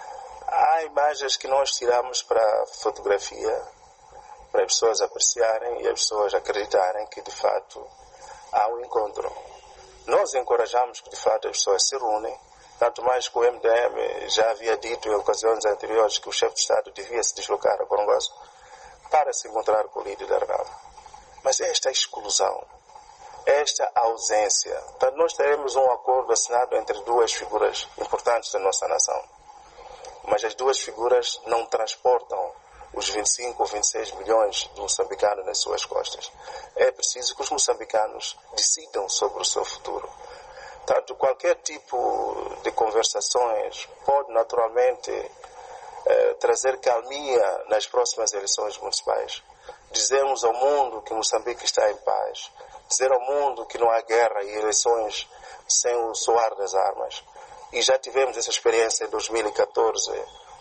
há imagens que nós tiramos para fotografia, para as pessoas apreciarem e as pessoas acreditarem que, de fato, há um encontro. Nós encorajamos que, de fato, as pessoas se reúnem, tanto mais que o M D M já havia dito em ocasiões anteriores que o chefe de Estado devia se deslocar a Gorongosa para se encontrar com o líder da Renamo. Mas esta exclusão, esta ausência, portanto, nós teremos um acordo assinado entre duas figuras importantes da nossa nação. Mas as duas figuras não transportam os vinte e cinco ou vinte e seis milhões de moçambicanos nas suas costas. É preciso que os moçambicanos decidam sobre o seu futuro. Tanto qualquer tipo de conversações pode naturalmente eh, trazer calmia nas próximas eleições municipais. Dizermos ao mundo que Moçambique está em paz. Dizer ao mundo que não há guerra e eleições sem o soar das armas. E já tivemos essa experiência em dois mil e catorze,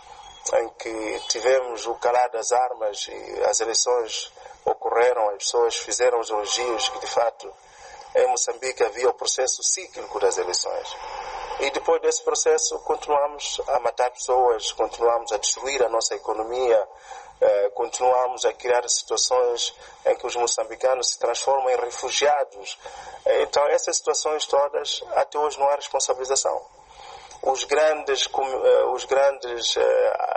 em que tivemos o calar das armas e as eleições ocorreram, as pessoas fizeram os elogios que, de fato, em Moçambique havia o processo cíclico das eleições. E depois desse processo continuamos a matar pessoas, continuamos a destruir a nossa economia, eh, continuamos a criar situações em que os moçambicanos se transformam em refugiados. Então, essas situações todas, até hoje não há responsabilização. Os grandes, os grandes uh,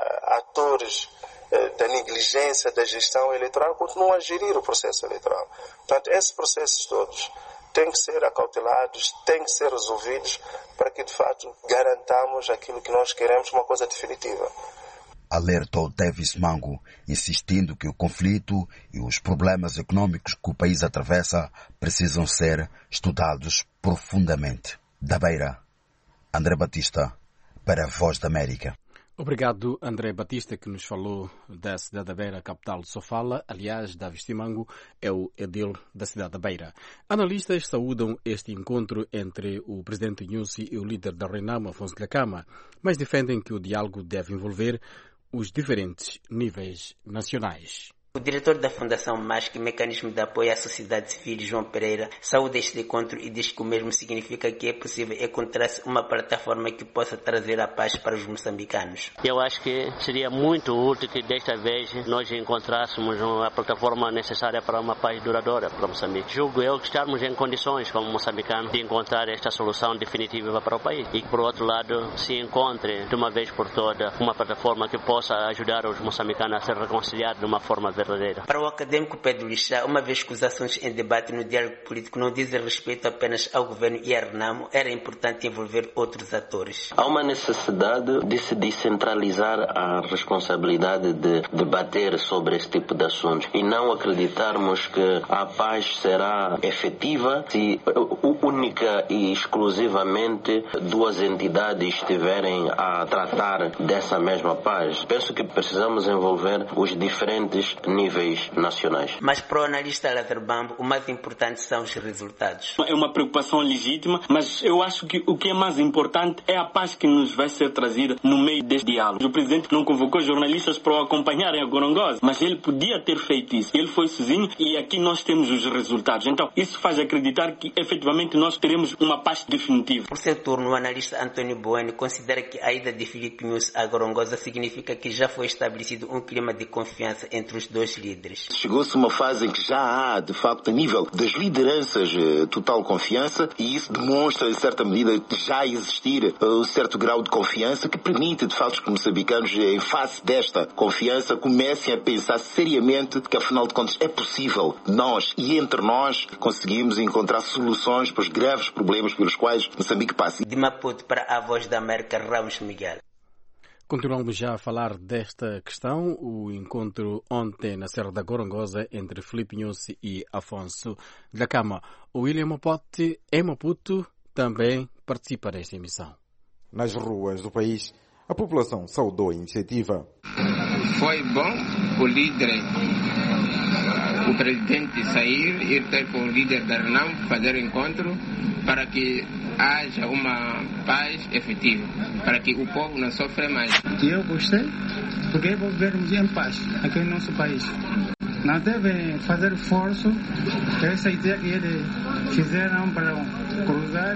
atores uh, da negligência da gestão eleitoral continuam a gerir o processo eleitoral. Portanto, esses processos todos têm que ser acautelados, têm que ser resolvidos para que, de fato, garantamos aquilo que nós queremos, uma coisa definitiva. Alertou Davis Mango, insistindo que o conflito e os problemas econômicos que o país atravessa precisam ser estudados profundamente. Da Beira, André Batista, para a Voz da América. Obrigado, André Batista, que nos falou da cidade da Beira, capital de Sofala. Aliás, Davi Simango é o edil da cidade da Beira. Analistas saúdam este encontro entre o presidente Nyusi e o líder da Renamo, Afonso Dhlakama, mas defendem que o diálogo deve envolver os diferentes níveis nacionais. O diretor da Fundação M A S C, Mecanismo de Apoio à Sociedade Civil, João Pereira, saúda este encontro e diz que o mesmo significa que é possível encontrar-se uma plataforma que possa trazer a paz para os moçambicanos. Eu acho que seria muito útil que desta vez nós encontrássemos uma plataforma necessária para uma paz duradoura para Moçambique. Julgo eu que estarmos em condições, como moçambicanos, de encontrar esta solução definitiva para o país. E que, por outro lado, se encontre de uma vez por todas uma plataforma que possa ajudar os moçambicanos a se reconciliar de uma forma verdadeira. Para o académico Pedro Lixá, uma vez que os assuntos em debate no diálogo político não dizem respeito apenas ao governo e à RENAMO, era importante envolver outros atores. Há uma necessidade de se descentralizar a responsabilidade de debater sobre esse tipo de assuntos e não acreditarmos que a paz será efetiva se única e exclusivamente duas entidades estiverem a tratar dessa mesma paz. Penso que precisamos envolver os diferentes níveis nacionais. Mas para o analista Lázaro Bambo, o mais importante são os resultados. É uma preocupação legítima, mas eu acho que o que é mais importante é a paz que nos vai ser trazida no meio deste diálogo. O presidente não convocou jornalistas para o acompanharem a Gorongosa, mas ele podia ter feito isso. Ele foi sozinho e aqui nós temos os resultados. Então, isso faz acreditar que efetivamente nós teremos uma paz definitiva. Por seu turno, o analista António Bueno considera que a ida de Filipe Nyusi à Gorongosa significa que já foi estabelecido um clima de confiança entre os dois líderes. Chegou-se uma fase em que já há, de facto, a nível das lideranças, total confiança, e isso demonstra, em certa medida, já existir um certo grau de confiança que permite, de facto, que os moçambicanos, em face desta confiança, comecem a pensar seriamente que, afinal de contas, é possível nós e entre nós conseguimos encontrar soluções para os graves problemas pelos quais Moçambique passa. De Maputo para a Voz da América, Ramos Miguel. Continuamos já a falar desta questão. O encontro ontem na Serra da Gorongosa entre Filipe Nyusi e Afonso da Cama. O William Mapote, em Maputo, também participa desta emissão. Nas ruas do país, a população saudou a iniciativa. Foi bom o líder, o presidente sair, ir ter com o líder da RENAMO, fazer o encontro para que haja uma paz efetiva, para que o povo não sofra mais. Eu gostei, porque vou vivermos em paz aqui no nosso país. Não devem fazer esforço, essa ideia que eles fizeram para cruzar,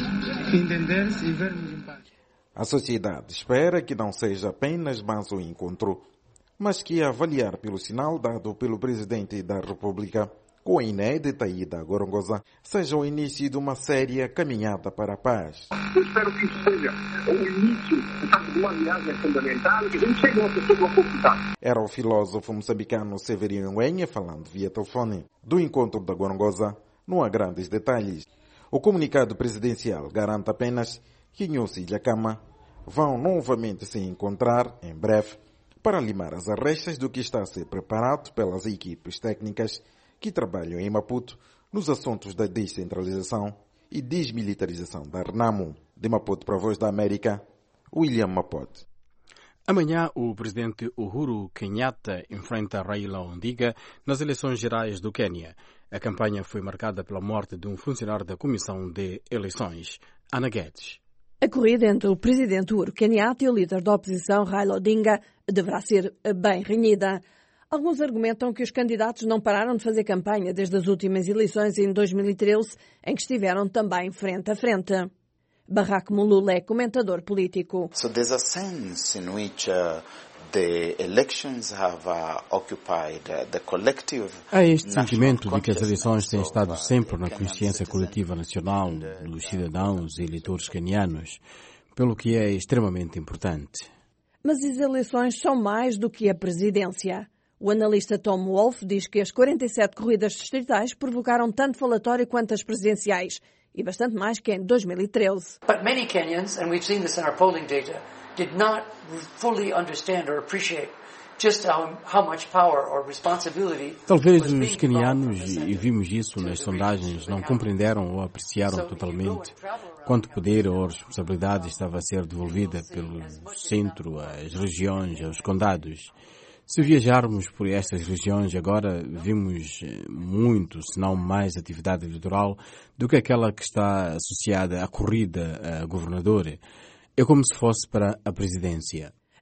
entender-se e vermos em paz. A sociedade espera que não seja apenas mais um encontro, mas que, a avaliar pelo sinal dado pelo Presidente da República, com a inédita ida a Gorongosa, seja o início de uma séria caminhada para a paz. Eu espero que isso seja o início de uma viagem fundamental e que a gente chegue a uma pessoa confortável. Era o filósofo moçambicano Severino Nguenha falando via telefone. Do encontro da Gorongosa, não há grandes detalhes. O comunicado presidencial garante apenas que Nyusi e Dhlakama vão novamente se encontrar em breve para limar as arestas do que está a ser preparado pelas equipes técnicas que trabalham em Maputo nos assuntos da descentralização e desmilitarização da RENAMO. De Maputo para a Voz da América, William Mapote. Amanhã, o presidente Uhuru Kenyatta enfrenta Raila Odinga nas eleições gerais do Quênia. A campanha foi marcada pela morte de um funcionário da Comissão de Eleições, Ana Guedes. A corrida entre o presidente Uhuru Kenyatta e o líder da oposição, Raila Odinga, deverá ser bem renhida. Alguns argumentam que os candidatos não pararam de fazer campanha desde as últimas eleições em dois mil e treze, em que estiveram também frente a frente. Barraque Mulula é comentador político. So there's a sense in which uh, the elections have uh, occupied uh, the collective. Há este sentimento de que as eleições têm estado sempre na consciência coletiva nacional dos cidadãos e eleitores quenianos, pelo que é extremamente importante. Mas as eleições são mais do que a presidência. O analista Tom Wolfe diz que as quarenta e sete corridas distritais provocaram tanto falatório quanto as presidenciais, e bastante mais que em dois mil e treze. But many Kenyans, and we've seen this in our polling data, did not fully understand or appreciate just how, how much power or responsibility. Talvez os quenianos, e vimos isso nas sondagens, não compreenderam ou apreciaram totalmente quanto poder ou responsabilidade estava a ser devolvida pelo centro, às regiões, aos condados. Se viajarmos por estas regiões agora, vimos muito, se não mais, atividade eleitoral do que aquela que está associada à corrida a governador. É como se fosse para a presidência.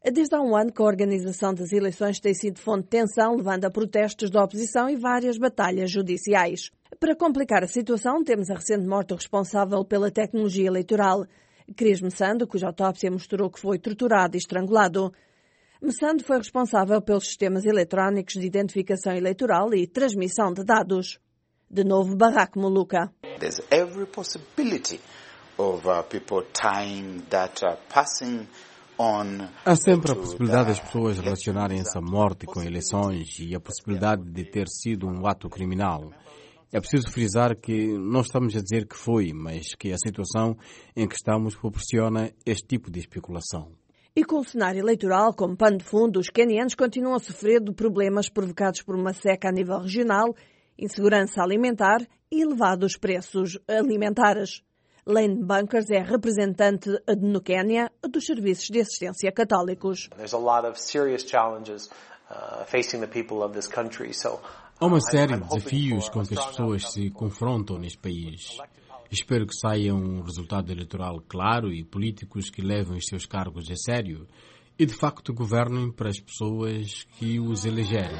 Desde há um ano que a organização das eleições tem sido fonte de tensão, levando a protestos da oposição e várias batalhas judiciais. Para complicar a situação, temos a recente morte do responsável pela tecnologia eleitoral, Cris Messando, cuja autópsia mostrou que foi torturado e estrangulado. Messando foi responsável pelos sistemas eletrónicos de identificação eleitoral e transmissão de dados. De novo, Barraco Moluca. There's every possibility of uh, people tying that uh, passing on. Há sempre a possibilidade das pessoas relacionarem essa morte com eleições e a possibilidade de ter sido um ato criminal. É preciso frisar que não estamos a dizer que foi, mas que a situação em que estamos proporciona este tipo de especulação. E com o cenário eleitoral como pano de fundo, os quenianos continuam a sofrer de problemas provocados por uma seca a nível regional, insegurança alimentar e elevados preços alimentares. Lane Bunkers é representante no Quênia dos serviços de assistência católicos. There's a lot of serious challenges uh, facing the people of this country, so há uma série de desafios com que as pessoas se confrontam neste país. Espero que saia um resultado eleitoral claro e políticos que levem os seus cargos a sério e, de facto, governem para as pessoas que os elegeram.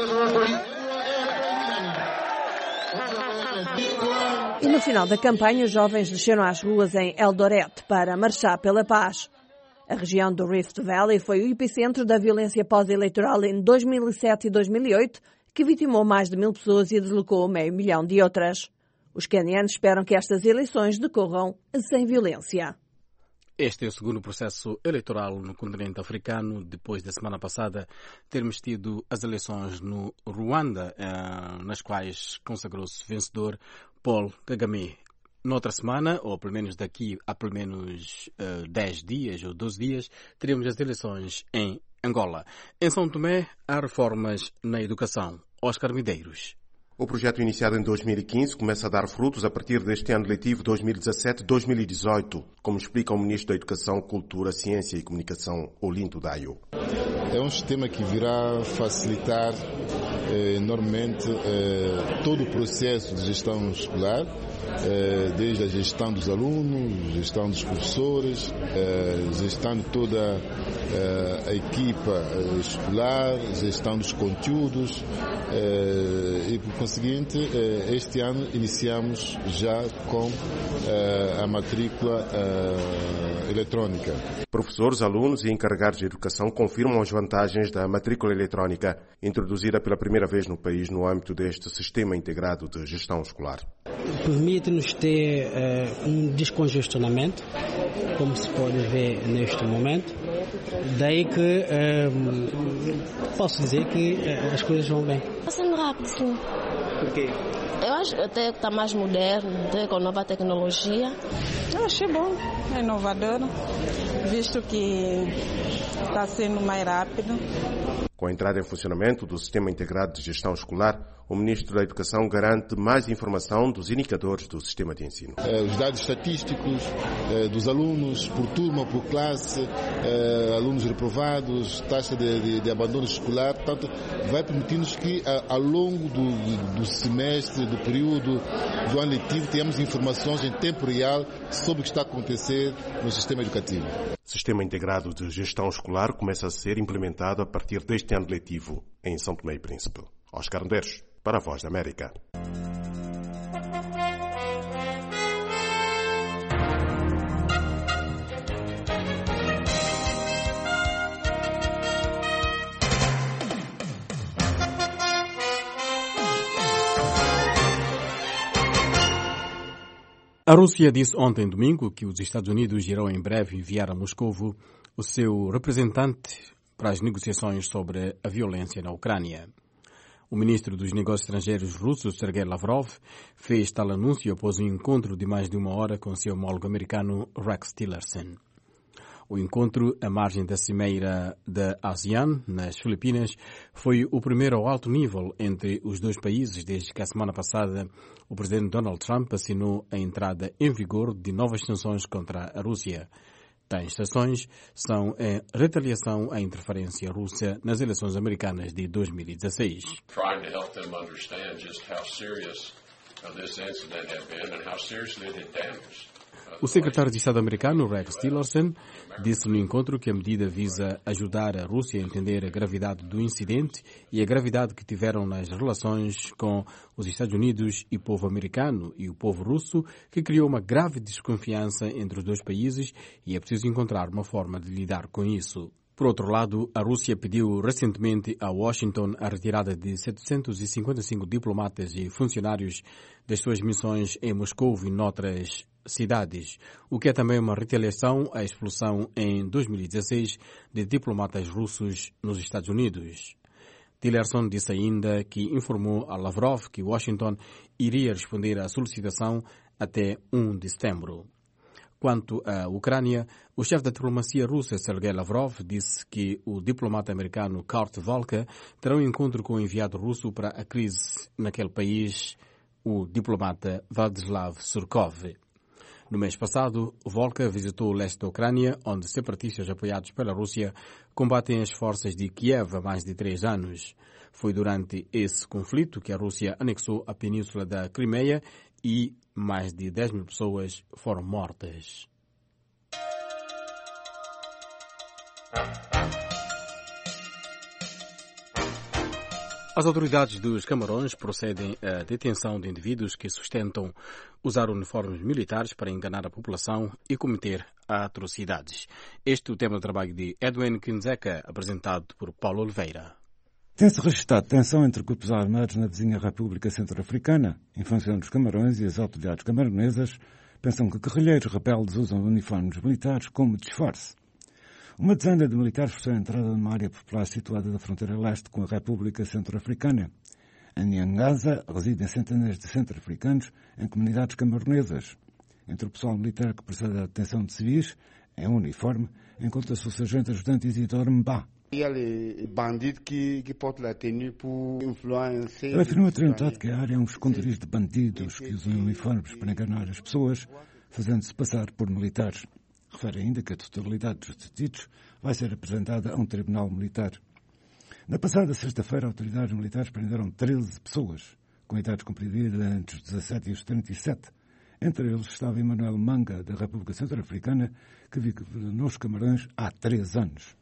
E no final da campanha, os jovens desceram às ruas em Eldoret para marchar pela paz. A região do Rift Valley foi o epicentro da violência pós-eleitoral em dois mil e sete e dois mil e oito, que vitimou mais de mil pessoas e deslocou meio milhão de outras. Os quenianos esperam que estas eleições decorram sem violência. Este é o segundo processo eleitoral no continente africano, depois da semana passada termos tido as eleições no Ruanda, nas quais consagrou-se vencedor Paul Kagame. Noutra semana, ou pelo menos daqui a pelo menos uh, dez dias ou doze dias, teremos as eleições em Angola. Em São Tomé, há reformas na educação. Oscar Medeiros. O projeto iniciado em dois mil e quinze começa a dar frutos a partir deste ano letivo dois mil e dezassete dois mil e dezoito, como explica o Ministro da Educação, Cultura, Ciência e Comunicação, Olinto Daio. É um sistema que virá facilitar eh, enormemente eh, todo o processo de gestão escolar, eh, desde a gestão dos alunos, gestão dos professores, eh, gestão de toda eh, a equipa eh, escolar, gestão dos conteúdos eh, e, por conseguinte, eh, este ano iniciamos já com eh, a matrícula eh, eletrónica. Professores, alunos e encarregados de educação confirmam as vantagens da matrícula eletrónica, introduzida pela primeira vez no país no âmbito deste sistema integrado de gestão escolar. Permite-nos ter uh, um descongestionamento, como se pode ver neste momento. Daí que uh, posso dizer que uh, as coisas vão bem. Está sendo rápido, sim. Por quê? Eu acho até que está mais moderno, até com nova tecnologia. Eu achei bom, é inovador, visto que está sendo mais rápido. Com a entrada em funcionamento do Sistema Integrado de Gestão Escolar, o Ministro da Educação garante mais informação dos indicadores do sistema de ensino. Eh, os dados estatísticos eh, dos alunos, por turma, por classe, eh, alunos reprovados, taxa de, de, de abandono escolar, portanto, vai permitir-nos que a, ao longo do, do, do semestre, do período do ano letivo, tenhamos informações em tempo real sobre o que está a acontecer no sistema educativo. O Sistema Integrado de Gestão Escolar começa a ser implementado a partir deste ano letivo em São Tomé e Príncipe. Oscar Medeiros, para a Voz da América. A Rússia disse ontem, domingo, que os Estados Unidos irão em breve enviar a Moscovo o seu representante para as negociações sobre a violência na Ucrânia. O ministro dos Negócios Estrangeiros russo, Sergei Lavrov, fez tal anúncio após um encontro de mais de uma hora com seu homólogo americano Rex Tillerson. O encontro, à margem da cimeira da ASEAN, nas Filipinas, foi o primeiro ao alto nível entre os dois países desde que a semana passada o presidente Donald Trump assinou a entrada em vigor de novas sanções contra a Rússia. Tais sanções são em retaliação à interferência russa nas eleições americanas de dois mil e dezasseis. Trying to help them understand just how serious this incident had been and how seriously it had damaged O secretário de Estado americano, Rex Tillerson, disse no encontro que a medida visa ajudar a Rússia a entender a gravidade do incidente e a gravidade que tiveram nas relações com os Estados Unidos e o povo americano e o povo russo, que criou uma grave desconfiança entre os dois países e é preciso encontrar uma forma de lidar com isso. Por outro lado, a Rússia pediu recentemente a Washington a retirada de setecentos e cinquenta e cinco diplomatas e funcionários das suas missões em Moscou e noutras cidades, o que é também uma retaliação à expulsão em dois mil e dezesseis de diplomatas russos nos Estados Unidos. Tillerson disse ainda que informou a Lavrov que Washington iria responder à solicitação até primeiro de setembro. Quanto à Ucrânia, o chefe da diplomacia russa, Sergei Lavrov, disse que o diplomata americano Kurt Volker terá um encontro com o enviado russo para a crise naquele país, o diplomata Vladislav Surkov. No mês passado, Volker visitou o leste da Ucrânia, onde separatistas apoiados pela Rússia combatem as forças de Kiev há mais de três anos. Foi durante esse conflito que a Rússia anexou a península da Crimeia e mais de dez mil pessoas foram mortas. As autoridades dos Camarões procedem à detenção de indivíduos que sustentam usar uniformes militares para enganar a população e cometer atrocidades. Este é o tema do trabalho de Edwin Kinzeka, apresentado por Paulo Oliveira. Tem-se registrado tensão entre grupos armados na vizinha República Centro-Africana. Em função dos Camarões e as autoridades camaronesas pensam que guerrilheiros rebeldes usam uniformes militares como disfarce. Uma dezena de militares forçou a entrada numa área popular situada na fronteira leste com a República Centro-Africana. Em Nyangaza residem centenas de centro-africanos em comunidades camaronesas. Entre o pessoal militar que procede à detenção de civis, em uniforme, encontra-se o sargento ajudante Isidoro Mbá. Ele afirmou ter notado que a área é um esconderijo de bandidos que usam uniformes para enganar as pessoas, fazendo-se passar por militares. Refere ainda que a totalidade dos detidos vai ser apresentada a um tribunal militar. Na passada sexta-feira, autoridades militares prenderam treze pessoas, com idades compreendidas entre os dezassete e os trinta e sete. Entre eles estava Emmanuel Manga, da República Centro-Africana, que vive nos Camarões há três anos.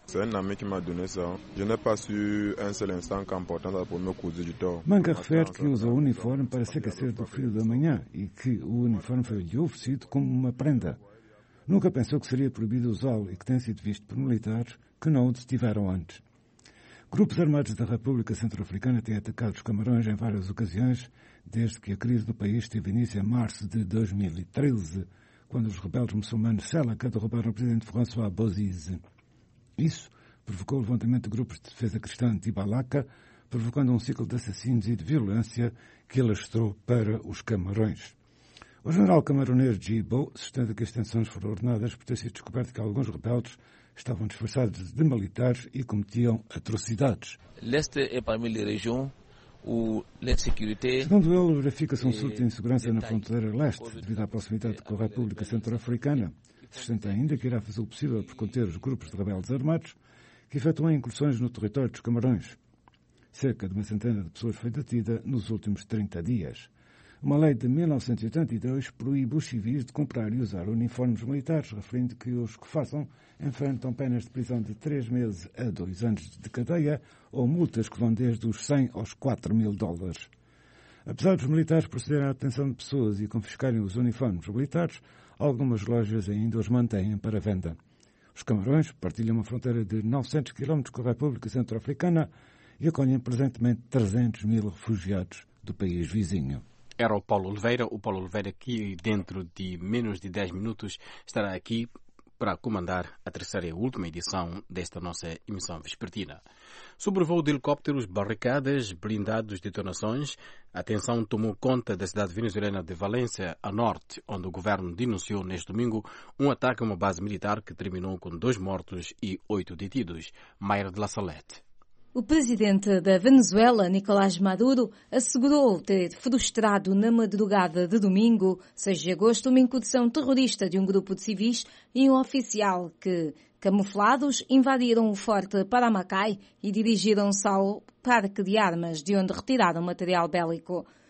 Manga refere que usa o uniforme para se aquecer do frio da manhã e que o uniforme foi-lhe oferecido como uma prenda. Nunca pensou que seria proibido usá-lo e que tem sido visto por militares que não o detiveram antes. Grupos armados da República Centro-Africana têm atacado os Camarões em várias ocasiões, desde que a crise do país teve início em março de dois mil e treze, quando os rebeldes muçulmanos Selaka derrubaram o presidente François Bozize. Isso provocou o levantamento de grupos de defesa cristã anti-Balaka, provocando um ciclo de assassinos e de violência que alastrou para os Camarões. O general camaronês Djibo sustenta que as tensões foram ordenadas por ter sido descoberto que alguns rebeldes estavam disfarçados de militares e cometiam atrocidades. L'Est é parmi les régions où l'insécurité... Segundo ele, verifica-se um surto de insegurança na fronteira leste, devido à proximidade com a República Centro-Africana. Sustenta ainda que irá fazer o possível por conter os grupos de rebeldes armados que efetuam incursões no território dos Camarões. Cerca de uma centena de pessoas foi detida nos últimos trinta dias. Uma lei de mil novecentos e oitenta e dois proíbe os civis de comprar e usar uniformes militares, referindo que os que façam enfrentam penas de prisão de três meses a dois anos de cadeia ou multas que vão desde os cem aos quatro mil dólares. Apesar dos militares procederem à detenção de pessoas e confiscarem os uniformes militares, algumas lojas ainda os mantêm para venda. Os Camarões partilham uma fronteira de novecentos quilómetros com a República Centro-Africana e acolhem presentemente trezentos mil refugiados do país vizinho. Era o Paulo Oliveira, o Paulo Oliveira que dentro de menos de dez minutos estará aqui para comandar a terceira e última edição desta nossa emissão vespertina. Sobre o voo de helicópteros, barricadas, blindados, detonações, a tensão tomou conta da cidade venezuelana de Valência, a norte, onde o governo denunciou neste domingo um ataque a uma base militar que terminou com dois mortos e oito detidos. Mayra de la Salette. O presidente da Venezuela, Nicolás Maduro, assegurou ter frustrado na madrugada de domingo, seis de agosto, uma incursão terrorista de um grupo de civis e um oficial que, camuflados, invadiram o forte Paramacay e dirigiram-se ao parque de armas, de onde retiraram material bélico.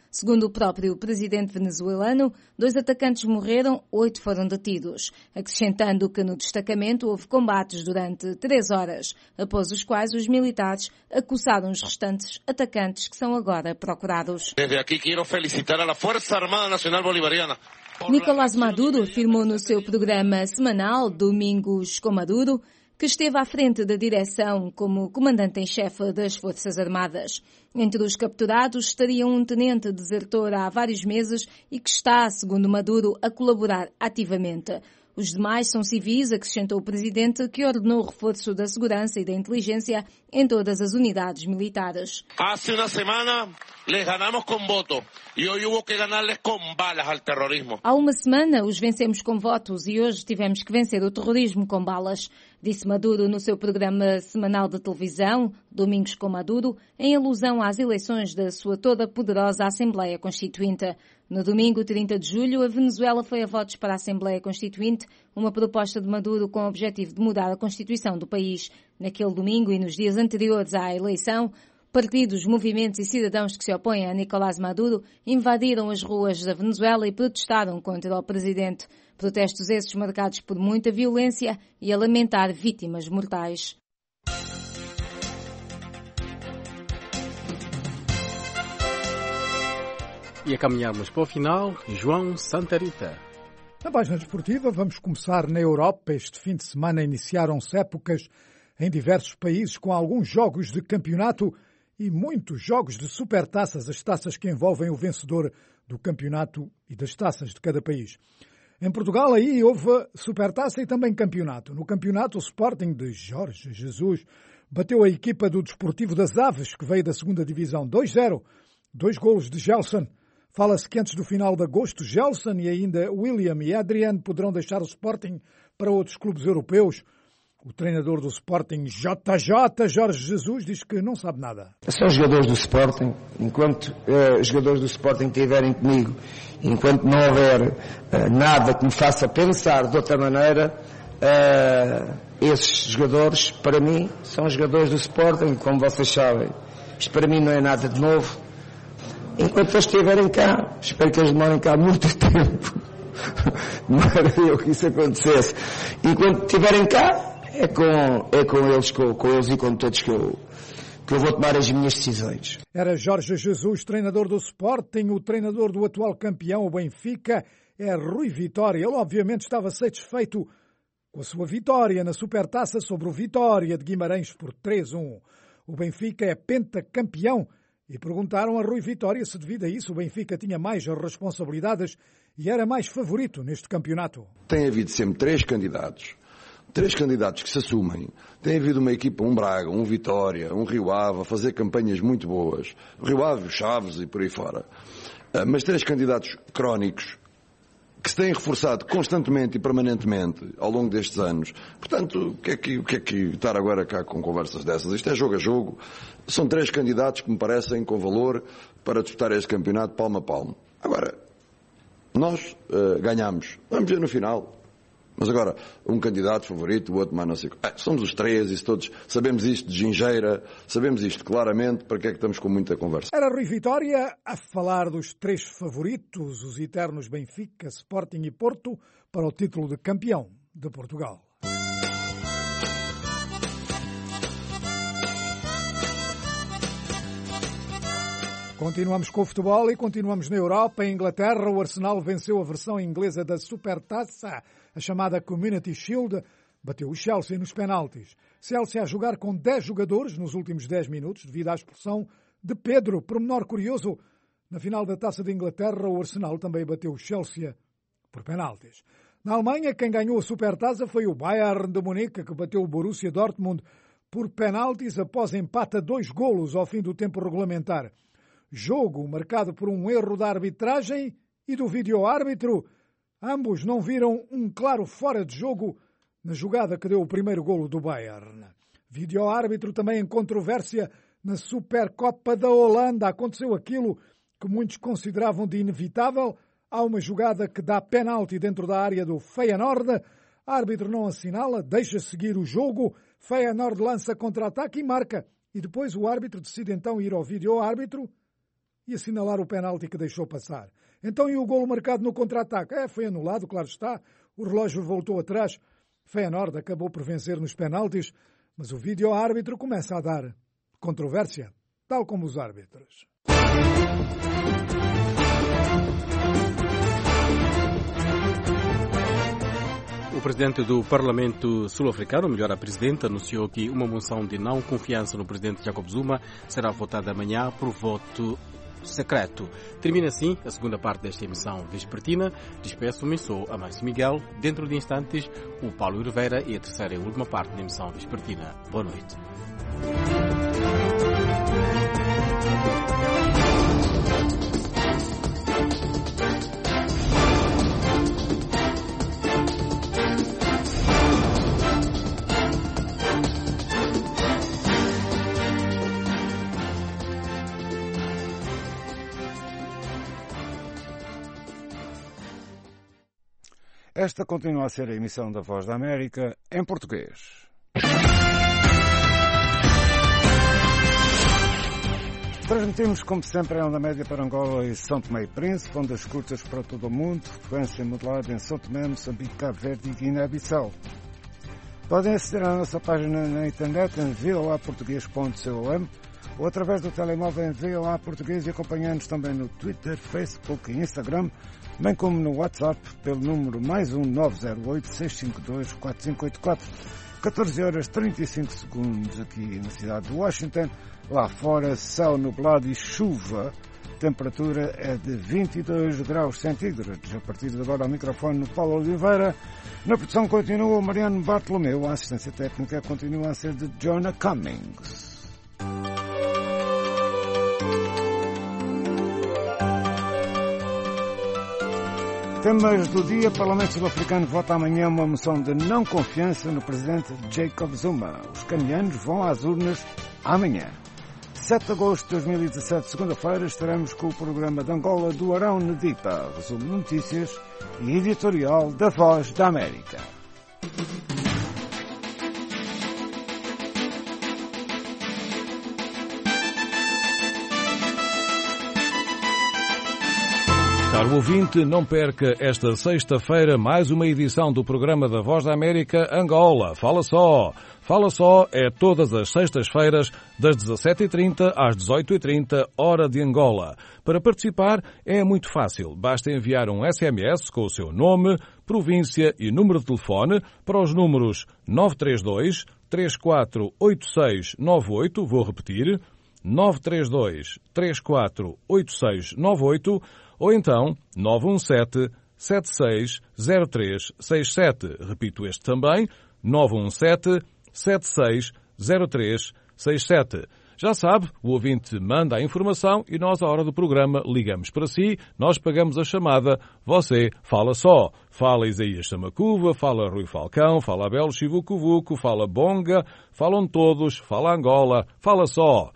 Segundo o próprio presidente venezuelano, dois atacantes morreram, oito foram detidos, acrescentando que no destacamento houve combates durante três horas, após os quais os militares acusaram os restantes atacantes que são agora procurados. Desde aqui quero felicitar a Força Armada Nacional Bolivariana. Nicolás Maduro afirmou no seu programa semanal Domingos com Maduro que esteve à frente da direção como comandante em chefe das Forças Armadas. Entre os capturados estaria um tenente desertor há vários meses e que está, segundo Maduro, a colaborar ativamente. Os demais são civis, acrescentou o presidente, que ordenou o reforço da segurança e da inteligência em todas as unidades militares. Há uma semana les ganamos com voto e hoje houve que ganarles com balas ao terrorismo. Há uma semana os vencemos com votos e hoje tivemos que vencer o terrorismo com balas, disse Maduro no seu programa semanal de televisão, Domingos com Maduro, em alusão às eleições da sua toda poderosa Assembleia Constituinte. No domingo, trinta de julho, a Venezuela foi a votos para a Assembleia Constituinte, uma proposta de Maduro com o objetivo de mudar a Constituição do país. Naquele domingo e nos dias anteriores à eleição, partidos, movimentos e cidadãos que se opõem a Nicolás Maduro invadiram as ruas da Venezuela e protestaram contra o presidente. Protestos esses marcados por muita violência e a lamentar vítimas mortais. E a caminharmos para o final, João Santa Rita. Na página desportiva, vamos começar na Europa. Este fim de semana iniciaram-se épocas em diversos países com alguns jogos de campeonato e muitos jogos de supertaças, as taças que envolvem o vencedor do campeonato e das taças de cada país. Em Portugal, aí houve supertaça e também campeonato. No campeonato, o Sporting de Jorge Jesus bateu a equipa do Desportivo das Aves, que veio da segunda divisão, dois a zero. Dois golos de Gelson. Fala-se que antes do final de agosto, Gelson e ainda William e Adrian poderão deixar o Sporting para outros clubes europeus. O treinador do Sporting, J J Jorge Jesus, diz que não sabe nada. São os jogadores do Sporting. Enquanto uh, os jogadores do Sporting estiverem comigo, enquanto não houver uh, nada que me faça pensar de outra maneira, uh, esses jogadores, para mim, são os jogadores do Sporting, como vocês sabem. Isto para mim não é nada de novo. Enquanto eles estiverem cá, espero que eles demorem cá muito tempo. Não era eu que isso acontecesse. Enquanto estiverem cá, é com, é com eles, com, com eles e com todos que eu, que eu vou tomar as minhas decisões. Era Jorge Jesus, treinador do Sporting. O treinador do atual campeão, o Benfica, é Rui Vitória. Ele obviamente estava satisfeito com a sua vitória na Supertaça sobre o Vitória de Guimarães por três a um. O Benfica é pentacampeão. E perguntaram a Rui Vitória se devido a isso o Benfica tinha mais responsabilidades e era mais favorito neste campeonato. Tem havido sempre três candidatos, três candidatos que se assumem. Tem havido uma equipa, um Braga, um Vitória, um Rio Ave, a fazer campanhas muito boas. O Rio Ave, o Chaves e por aí fora. Mas três candidatos crónicos que se têm reforçado constantemente e permanentemente ao longo destes anos. Portanto, o que é que, o que, é que estar agora cá com conversas dessas? Isto é jogo a jogo. São três candidatos que me parecem com valor para disputar este campeonato palmo a palmo. Agora, nós uh, ganhamos. Vamos ver no final. Mas agora, um candidato favorito, o outro mais não sei. Ah, somos os três e todos sabemos isto de gingeira, sabemos isto claramente, para que é que estamos com muita conversa? Era Rui Vitória a falar dos três favoritos, os eternos Benfica, Sporting e Porto, para o título de campeão de Portugal. Continuamos com o futebol e continuamos na Europa. Em Inglaterra, o Arsenal venceu a versão inglesa da Supertaça, a chamada Community Shield, bateu o Chelsea nos penaltis. Chelsea a jogar com dez jogadores nos últimos dez minutos, devido à expulsão de Pedro. Pormenor curioso, na final da Taça de Inglaterra, o Arsenal também bateu o Chelsea por penaltis. Na Alemanha, quem ganhou a Supertaça foi o Bayern de Munique, que bateu o Borussia Dortmund por penaltis após empate a dois golos ao fim do tempo regulamentar. Jogo marcado por um erro da arbitragem e do vídeo-árbitro. Ambos não viram um claro fora de jogo na jogada que deu o primeiro golo do Bayern. Vídeo-árbitro também em controvérsia na Supercopa da Holanda. Aconteceu aquilo que muitos consideravam de inevitável. Há uma jogada que dá penalti dentro da área do Feyenoord. Árbitro não assinala, deixa seguir o jogo. Feyenoord lança contra-ataque e marca. E depois o árbitro decide então ir ao vídeo-árbitro e assinalar o penalti que deixou passar. Então e o golo marcado no contra-ataque? É, foi anulado, claro está. O relógio voltou atrás. Feyenoord acabou por vencer nos penaltis, mas o vídeo-árbitro começa a dar controvérsia, tal como os árbitros. O presidente do Parlamento sul-africano, melhor a presidente, anunciou que uma moção de não confiança no presidente Jacob Zuma será votada amanhã por voto secreto. Termina assim a segunda parte desta emissão vespertina. Despeço-me, sou a Márcio Miguel. Dentro de instantes, o Paulo Oliveira e a terceira e última parte da emissão vespertina. Boa noite. Esta continua a ser a emissão da Voz da América em português. Transmitimos, como sempre, em onda média para Angola e São Tomé e Príncipe, ondas curtas para todo o mundo, frequência modulada em São Tomé, Moçambique, Cabo Verde e Guiné-Bissau. Podem aceder à nossa página na internet em v o a português ponto com ou através do telemóvel em V O A Português e acompanhando-nos também no Twitter, Facebook e Instagram, bem como no WhatsApp pelo número mais um nove zero oito, seis cinco dois, quatro cinco oito quatro. catorze horas e trinta e cinco segundos aqui na cidade de Washington. Lá fora, céu nublado e chuva. Temperatura é de vinte e dois graus centígrados. A partir de agora, ao microfone no Paulo Oliveira. Na produção continua o Mariano Bartolomeu. A assistência técnica continua a ser de Jonah Cummings. Temas do dia. O Parlamento Sul-Africano vota amanhã uma moção de não confiança no presidente Jacob Zuma. Os canianos vão às urnas amanhã. sete de agosto de dois mil e dezassete, segunda-feira, estaremos com o programa de Angola do Arão Nedipa, resumo de notícias e editorial da Voz da América. Caro ouvinte, não perca esta sexta-feira mais uma edição do programa da Voz da América Angola. Fala só! Fala só é todas as sextas-feiras, das dezassete e trinta às dezoito e trinta, hora de Angola. Para participar é muito fácil. Basta enviar um S M S com o seu nome, província e número de telefone para os números nove três dois, três quatro oito seis nove oito, vou repetir, nove três dois, três quatro oito seis nove oito, ou então nove um sete, sete seis zero três seis sete. Repito este também, nove um sete, sete seis zero três seis sete. Já sabe, o ouvinte manda a informação e nós, à hora do programa, ligamos para si, nós pagamos a chamada, você fala só. Fala Isaías Samacuva, fala Rui Falcão, fala Abel Chivucovuco, fala Bonga, falam todos, fala Angola, fala só.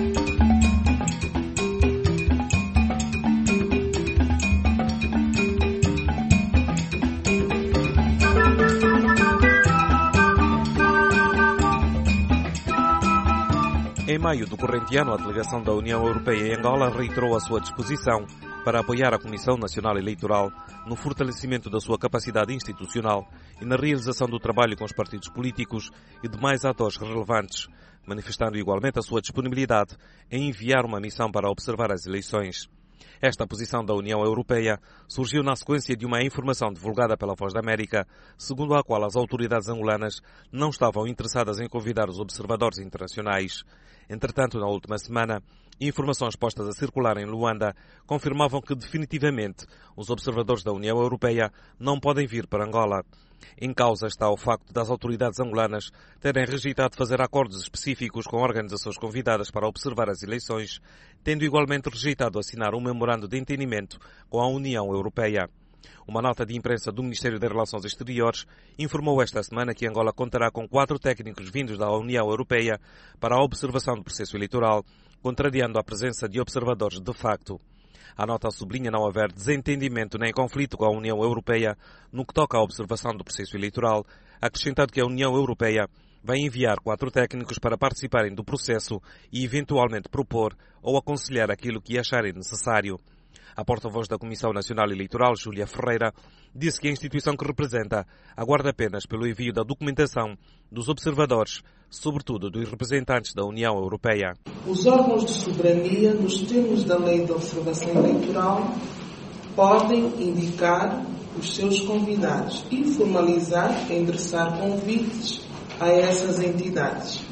Em maio do corrente ano, a delegação da União Europeia em Angola reiterou a sua disposição para apoiar a Comissão Nacional Eleitoral no fortalecimento da sua capacidade institucional e na realização do trabalho com os partidos políticos e demais atores relevantes, manifestando igualmente a sua disponibilidade em enviar uma missão para observar as eleições. Esta posição da União Europeia surgiu na sequência de uma informação divulgada pela Voz da América, segundo a qual as autoridades angolanas não estavam interessadas em convidar os observadores internacionais. Entretanto, na última semana, informações postas a circular em Luanda confirmavam que definitivamente os observadores da União Europeia não podem vir para Angola. Em causa está o facto das autoridades angolanas terem rejeitado fazer acordos específicos com organizações convidadas para observar as eleições, tendo igualmente rejeitado assinar um memorando de entendimento com a União Europeia. Uma nota de imprensa do Ministério das Relações Exteriores informou esta semana que Angola contará com quatro técnicos vindos da União Europeia para a observação do processo eleitoral, contrariando a presença de observadores de facto. A nota sublinha não haver desentendimento nem conflito com a União Europeia no que toca à observação do processo eleitoral, acrescentando que a União Europeia vai enviar quatro técnicos para participarem do processo e eventualmente propor ou aconselhar aquilo que acharem necessário. A porta-voz da Comissão Nacional Eleitoral, Júlia Ferreira, disse que a instituição que representa aguarda apenas pelo envio da documentação dos observadores, sobretudo dos representantes da União Europeia. Os órgãos de soberania, nos termos da Lei de Observação Eleitoral, podem indicar os seus convidados e formalizar, endereçar convites a essas entidades.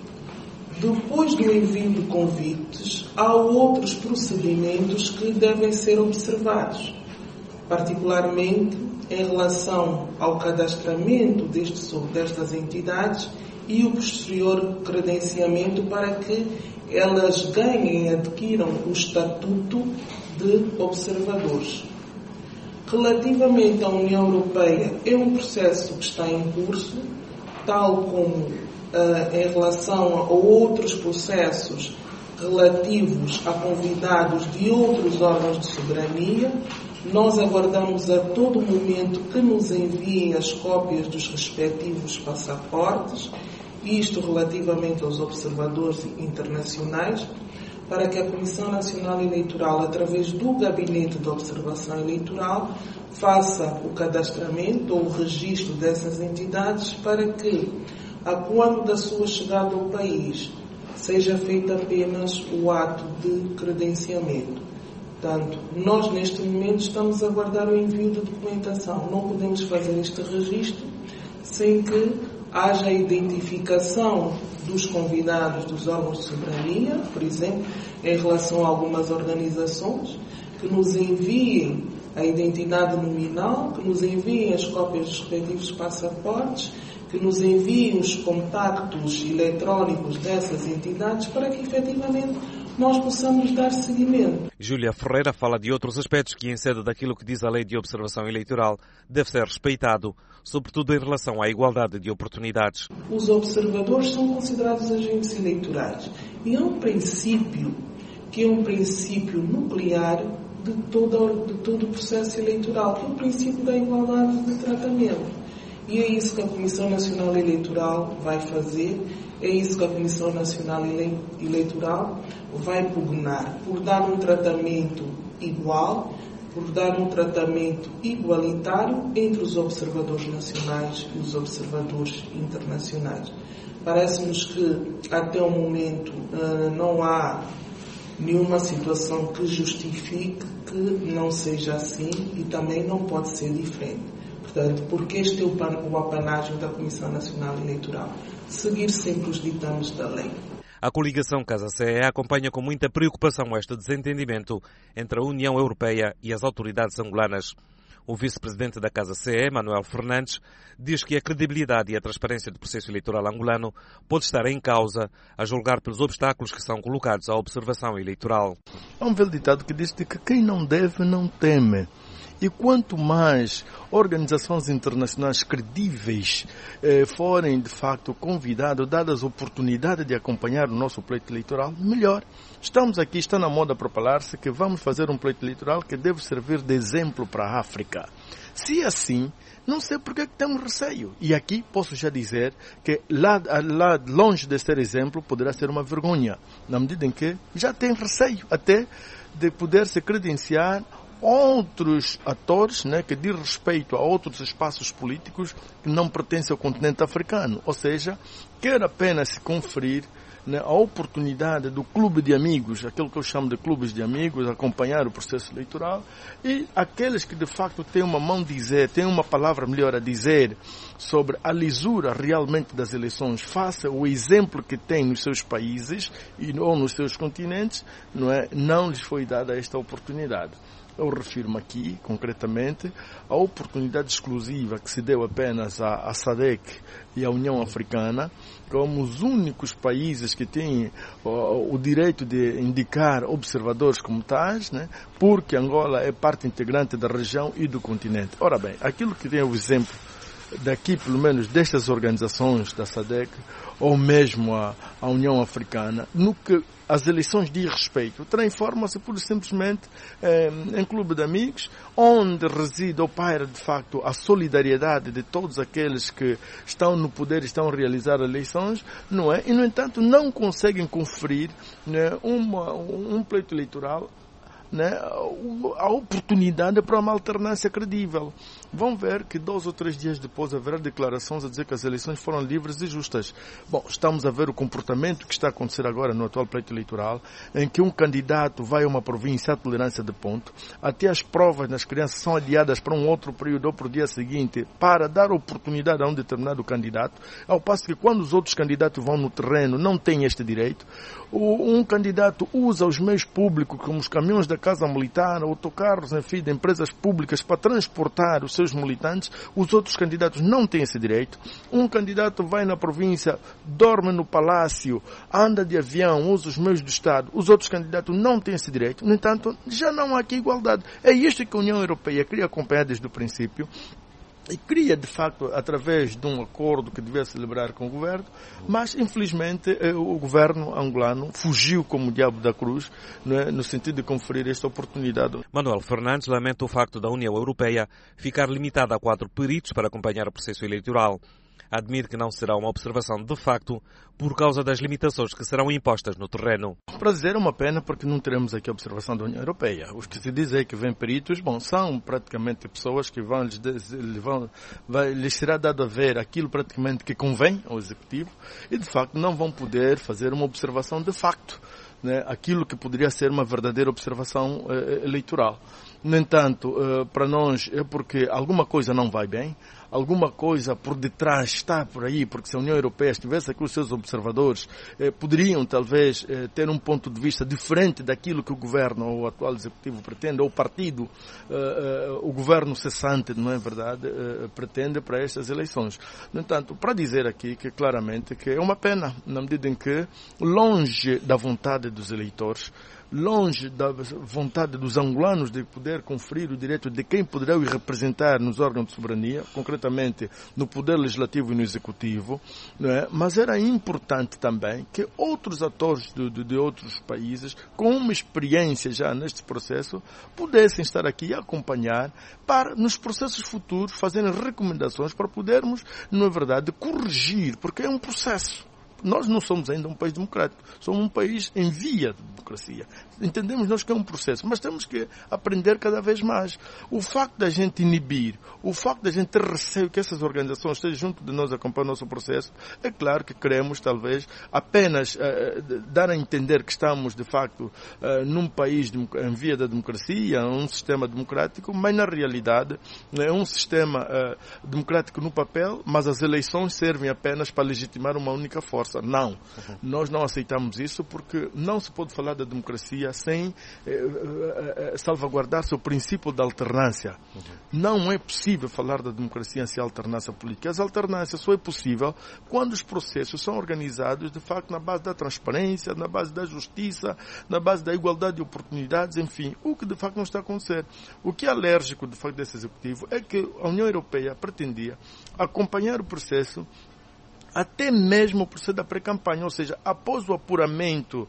Depois do envio de convites, há outros procedimentos que devem ser observados, particularmente em relação ao cadastramento destes, destas entidades e o posterior credenciamento para que elas ganhem e adquiram o estatuto de observadores. Relativamente à União Europeia, é um processo que está em curso, tal como Uh, em relação a outros processos relativos a convidados de outros órgãos de soberania. Nós aguardamos a todo momento que nos enviem as cópias dos respectivos passaportes, isto relativamente aos observadores internacionais, para que a Comissão Nacional Eleitoral, através do Gabinete de Observação Eleitoral, faça o cadastramento ou o registro dessas entidades para que, a quando da sua chegada ao país, seja feito apenas o ato de credenciamento. Portanto, nós neste momento estamos a aguardar o envio de documentação. Não podemos fazer este registro sem que haja a identificação dos convidados dos órgãos de soberania, por exemplo, em relação a algumas organizações, que nos enviem a identidade nominal, que nos enviem as cópias dos respectivos passaportes, que nos enviem os contactos eletrónicos dessas entidades para que, efetivamente, nós possamos dar seguimento. Júlia Ferreira fala de outros aspectos que, em sede daquilo que diz a Lei de Observação Eleitoral, deve ser respeitado, sobretudo em relação à igualdade de oportunidades. Os observadores são considerados agentes eleitorais e há um princípio que é um princípio nuclear de todo, de todo o processo eleitoral, que é o princípio da igualdade de tratamento. E é isso que a Comissão Nacional Eleitoral vai fazer, é isso que a Comissão Nacional Eleitoral vai pugnar, por dar um tratamento igual, por dar um tratamento igualitário entre os observadores nacionais e os observadores internacionais. Parece-nos que, até o momento, não há nenhuma situação que justifique que não seja assim e também não pode ser diferente. Portanto, porque este é o apanágio da Comissão Nacional Eleitoral, seguir sempre os ditames da lei. A coligação Casa-C E acompanha com muita preocupação este desentendimento entre a União Europeia e as autoridades angolanas. O vice-presidente da Casa-C E, Manuel Fernandes, diz que a credibilidade e a transparência do processo eleitoral angolano pode estar em causa, a julgar pelos obstáculos que são colocados à observação eleitoral. Há um velho ditado que diz que quem não deve não teme. E quanto mais organizações internacionais credíveis eh, forem, de facto, convidadas, dadas a oportunidade de acompanhar o nosso pleito eleitoral, melhor. Estamos aqui, está na moda para falar-se que vamos fazer um pleito eleitoral que deve servir de exemplo para a África. Se é assim, não sei por que temos receio. E aqui posso já dizer que lá, lá longe de ser exemplo, poderá ser uma vergonha, na medida em que já tem receio até de poder se credenciar outros atores, né, que diz respeito a outros espaços políticos que não pertencem ao continente africano. Ou seja, quer apenas se conferir, né, a oportunidade do clube de amigos, aquilo que eu chamo de clubes de amigos, acompanhar o processo eleitoral, e aqueles que de facto têm uma mão dizer, têm uma palavra melhor a dizer sobre a lisura realmente das eleições, faça o exemplo que tem nos seus países e, ou nos seus continentes, não é? Não lhes foi dada esta oportunidade. Eu refiro-me aqui, concretamente, à oportunidade exclusiva que se deu apenas à, à SADC e à União Africana, como os únicos países que têm o, o direito de indicar observadores como tais, né, porque Angola é parte integrante da região e do continente. Ora bem, aquilo que tem o exemplo daqui, pelo menos destas organizações da SADC, ou mesmo a, a União Africana, no que as eleições de respeito. Transforma-se por simplesmente eh, em clube de amigos, onde reside ou paira de facto a solidariedade de todos aqueles que estão no poder e estão a realizar eleições, não é? E, no entanto, não conseguem conferir, né, uma, um pleito eleitoral, né, a oportunidade para uma alternância credível. Vão ver que dois ou três dias depois haverá declarações a dizer que as eleições foram livres e justas. Bom, estamos a ver o comportamento que está a acontecer agora no atual pleito eleitoral, em que um candidato vai a uma província à tolerância de ponto, até as provas nas crianças são adiadas para um outro período ou para o dia seguinte, para dar oportunidade a um determinado candidato, ao passo que quando os outros candidatos vão no terreno não têm este direito. Um candidato usa os meios públicos, como os caminhões da Casa Militar, autocarros, enfim, de empresas públicas para transportar os seus militantes. Os outros candidatos não têm esse direito. Um candidato vai na província, dorme no palácio, anda de avião, usa os meios do Estado. Os outros candidatos não têm esse direito. No entanto, já não há aqui igualdade. É isto que a União Europeia queria acompanhar desde o princípio. E queria, de facto, através de um acordo que devia celebrar com o governo, mas, infelizmente, o governo angolano fugiu como o diabo da cruz, não é? No sentido de conferir esta oportunidade. Manuel Fernandes lamenta o facto da União Europeia ficar limitada a quatro peritos para acompanhar o processo eleitoral. Admite que não será uma observação de facto por causa das limitações que serão impostas no terreno. Para dizer, é uma pena porque não teremos aqui a observação da União Europeia. Os que se dizem que vêm peritos, bom, são praticamente pessoas que vão, lhes, vão vai, lhes será dado a ver aquilo praticamente que convém ao Executivo e, de facto, não vão poder fazer uma observação de facto, né, aquilo que poderia ser uma verdadeira observação eh, eleitoral. No entanto, eh, para nós é porque alguma coisa não vai bem, alguma coisa por detrás está por aí, porque se a União Europeia estivesse aqui, os seus observadores eh, poderiam talvez eh, ter um ponto de vista diferente daquilo que o governo ou o atual executivo pretende, ou o partido, eh, eh, o governo cessante, não é verdade, eh, pretende para estas eleições. No entanto, para dizer aqui que claramente que é uma pena, na medida em que, longe da vontade dos eleitores, longe da vontade dos angolanos de poder conferir o direito de quem poderá os representar nos órgãos de soberania, concretamente no Poder Legislativo e no Executivo, não é? Mas era importante também que outros atores de, de, de outros países, com uma experiência já neste processo, pudessem estar aqui a acompanhar para, nos processos futuros, fazerem recomendações para podermos, na verdade, corrigir, porque é um processo. Nós não somos ainda um país democrático, somos um país em via de democracia. Entendemos nós que é um processo, mas temos que aprender cada vez mais. O facto da gente inibir, o facto da gente ter receio que essas organizações estejam junto de nós acompanhando o nosso processo, é claro que queremos talvez apenas uh, dar a entender que estamos de facto uh, num país de, em via da democracia, um sistema democrático, mas na realidade é um sistema uh, democrático no papel, mas as eleições servem apenas para legitimar uma única força. Não. Uhum. Nós não aceitamos isso porque não se pode falar da democracia sem eh, eh, salvaguardar-se o princípio da alternância. Uhum. Não é possível falar da democracia sem alternância política. As alternâncias só é possível quando os processos são organizados, de facto, na base da transparência, na base da justiça, na base da igualdade de oportunidades, enfim, o que de facto não está a acontecer. O que é alérgico, de facto, desse executivo é que a União Europeia pretendia acompanhar o processo até mesmo o processo da pré-campanha, ou seja, após o apuramento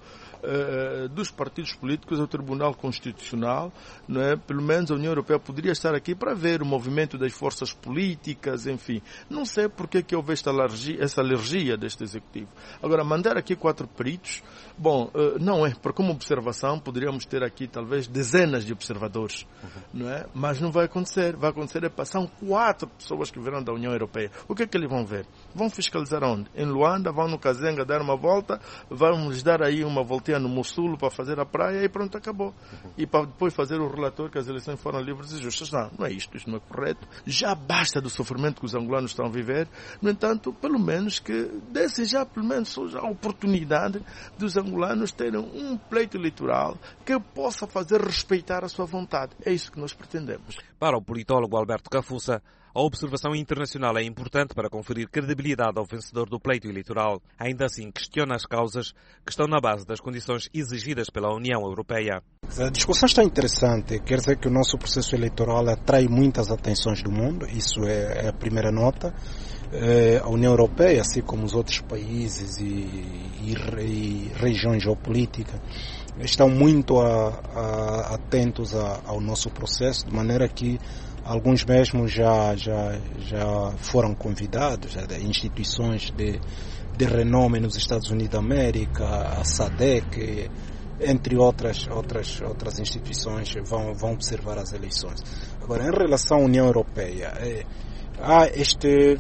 uh, dos partidos políticos ao Tribunal Constitucional, não é? Pelo menos a União Europeia poderia estar aqui para ver o movimento das forças políticas, enfim. Não sei porque que houve esta alergia, essa alergia deste Executivo. Agora, mandar aqui quatro peritos, bom, uh, não é, porque como observação poderíamos ter aqui talvez dezenas de observadores, uhum. não é? Mas não vai acontecer. Vai acontecer é passar quatro pessoas que virão da União Europeia. O que é que eles vão ver? Vão fiscalizar onde? Em Luanda, vão no Kazenga dar uma volta, vamos dar aí uma voltinha no Mossulo para fazer a praia e pronto, acabou. Uhum. E para depois fazer o relatório que as eleições foram livres e justas. Não, não é isto, isto não é correto. Já basta do sofrimento que os angolanos estão a viver. No entanto, pelo menos que desse já, pelo menos, já a oportunidade dos angolanos terem um pleito eleitoral que possa fazer respeitar a sua vontade. É isso que nós pretendemos. Para o politólogo Alberto Cafuça, A observação internacional é importante para conferir credibilidade ao vencedor do pleito eleitoral. Ainda assim, questiona as causas que estão na base das condições exigidas pela União Europeia. A discussão está interessante. Quer dizer que o nosso processo eleitoral atrai muitas atenções do mundo. Isso é a primeira nota. A União Europeia, assim como os outros países e, e, e regiões geopolíticas, estão muito a, a, atentos a, ao nosso processo, de maneira que alguns mesmo já, já, já foram convidados, já, de instituições de, de renome nos Estados Unidos da América, a SADC, entre outras, outras, outras instituições, vão, vão observar as eleições. Agora, em relação à União Europeia, é, há este,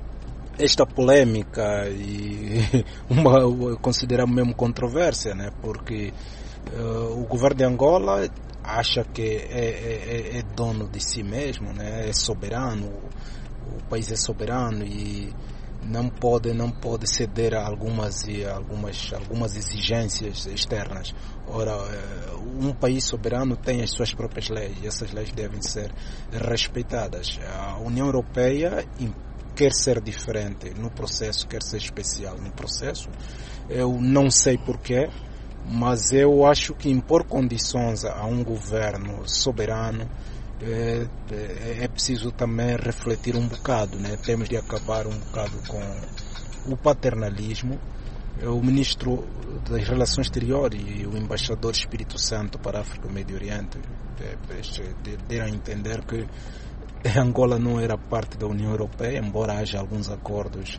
esta polêmica e uma, consideramos mesmo controvérsia, né? Porque uh, o governo de Angola acha que é, é, é dono de si mesmo, né? É soberano, o país é soberano e não pode, não pode ceder a algumas, algumas, algumas exigências externas. Ora, um país soberano tem as suas próprias leis e essas leis devem ser respeitadas. A União Europeia quer ser diferente no processo, quer ser especial no processo. Eu não sei porquê, mas eu acho que impor condições a um governo soberano é, é, é preciso também refletir um bocado, né? Temos de acabar um bocado com o paternalismo. O ministro das Relações Exteriores e o embaixador Espírito Santo para a África e o Médio Oriente deram a entender que Angola não era parte da União Europeia, embora haja alguns acordos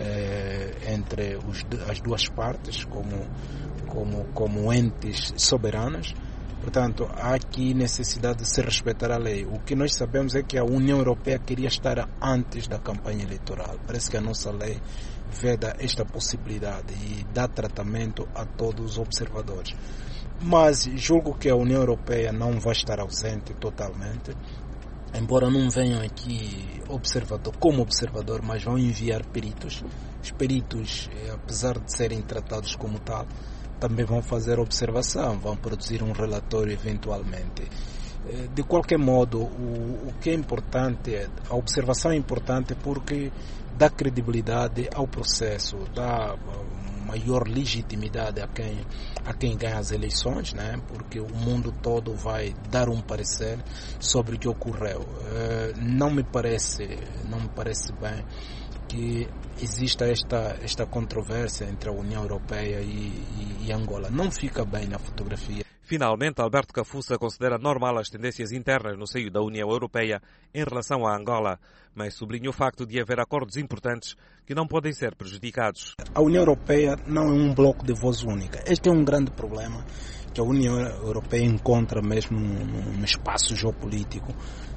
eh, entre os, as duas partes como, como, como entes soberanos. Portanto, há aqui necessidade de se respeitar a lei. O que nós sabemos é que a União Europeia queria estar antes da campanha eleitoral. Parece que a nossa lei veda esta possibilidade e dá tratamento a todos os observadores. Mas julgo que a União Europeia não vai estar ausente totalmente. Embora não venham aqui observador, como observador, mas vão enviar peritos. Os peritos, apesar de serem tratados como tal, também vão fazer observação, vão produzir um relatório eventualmente. De qualquer modo, o, o que é importante, a observação é importante porque dá credibilidade ao processo, dá maior legitimidade a quem, a quem ganha as eleições, né? Porque o mundo todo vai dar um parecer sobre o que ocorreu. Não me parece, não me parece bem que exista esta, esta controvérsia entre a União Europeia e, e, e Angola. Não fica bem na fotografia. Finalmente, Alberto Cafuça considera normal as tendências internas no seio da União Europeia em relação à Angola, mas sublinha o facto de haver acordos importantes que não podem ser prejudicados. A União Europeia não é um bloco de voz única. Este é um grande problema que a União Europeia encontra mesmo no, no espaço geopolítico.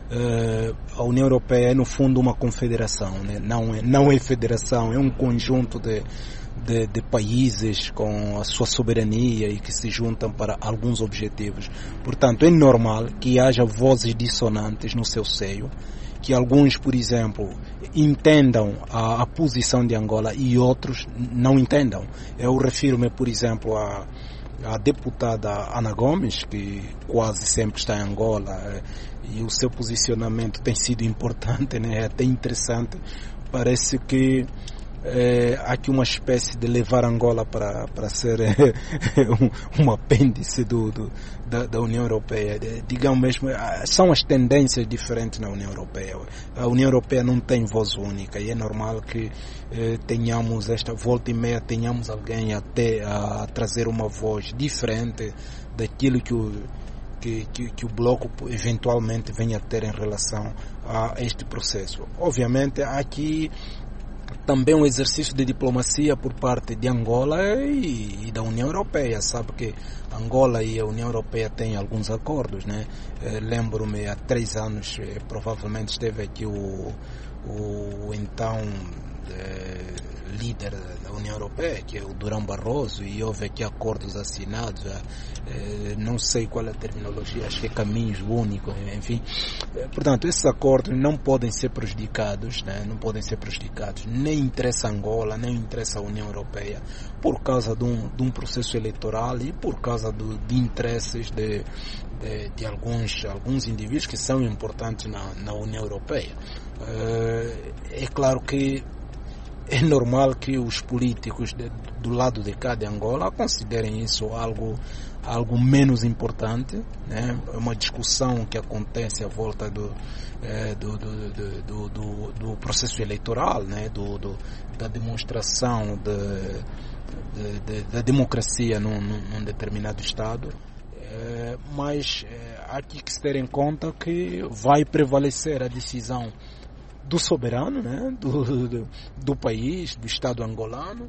Uh, a União Europeia é, no fundo, uma confederação, né? não, é, não é federação, é um conjunto de De, de países com a sua soberania e que se juntam para alguns objetivos. Portanto, é normal que haja vozes dissonantes no seu seio, que alguns, por exemplo, entendam a, a posição de Angola e outros não entendam. Eu refiro-me, por exemplo, a, a deputada Ana Gomes, que quase sempre está em Angola, e o seu posicionamento tem sido importante, né? É até interessante. Parece que É, há aqui uma espécie de levar Angola para, para ser é, um, um apêndice do, do, da, da União Europeia. Digamos mesmo, são as tendências diferentes na União Europeia. A União Europeia não tem voz única e é normal que é, tenhamos esta volta e meia, tenhamos alguém até a, a trazer uma voz diferente daquilo que o Que, que, que o bloco eventualmente venha a ter em relação a este processo. Obviamente, há aqui também um exercício de diplomacia por parte de Angola e, e da União Europeia. Sabe que Angola e a União Europeia têm alguns acordos, né? Eh, lembro-me, há três anos, eh, provavelmente esteve aqui o, o então eh, líder da União Europeia, que é o Durão Barroso, e houve aqui acordos assinados, eh, não sei qual é a terminologia, acho que é caminhos únicos, enfim. Portanto, esses acordos não podem ser prejudicados, né? não podem ser prejudicados, nem interessa Angola, nem interessa a União Europeia, por causa de um, de um processo eleitoral e por causa do, de interesses de, de, de alguns, alguns indivíduos que são importantes na, na União Europeia. É claro que é normal que os políticos de, do lado de cá de Angola considerem isso algo, algo menos importante, né? É uma discussão que acontece à volta do, é, do, do, do, do, do processo eleitoral, né? do, do, da demonstração de, de, de, da democracia num, num determinado Estado. É, mas é, há aqui que se ter em conta que vai prevalecer a decisão do soberano, né, do, do, do país, do Estado angolano,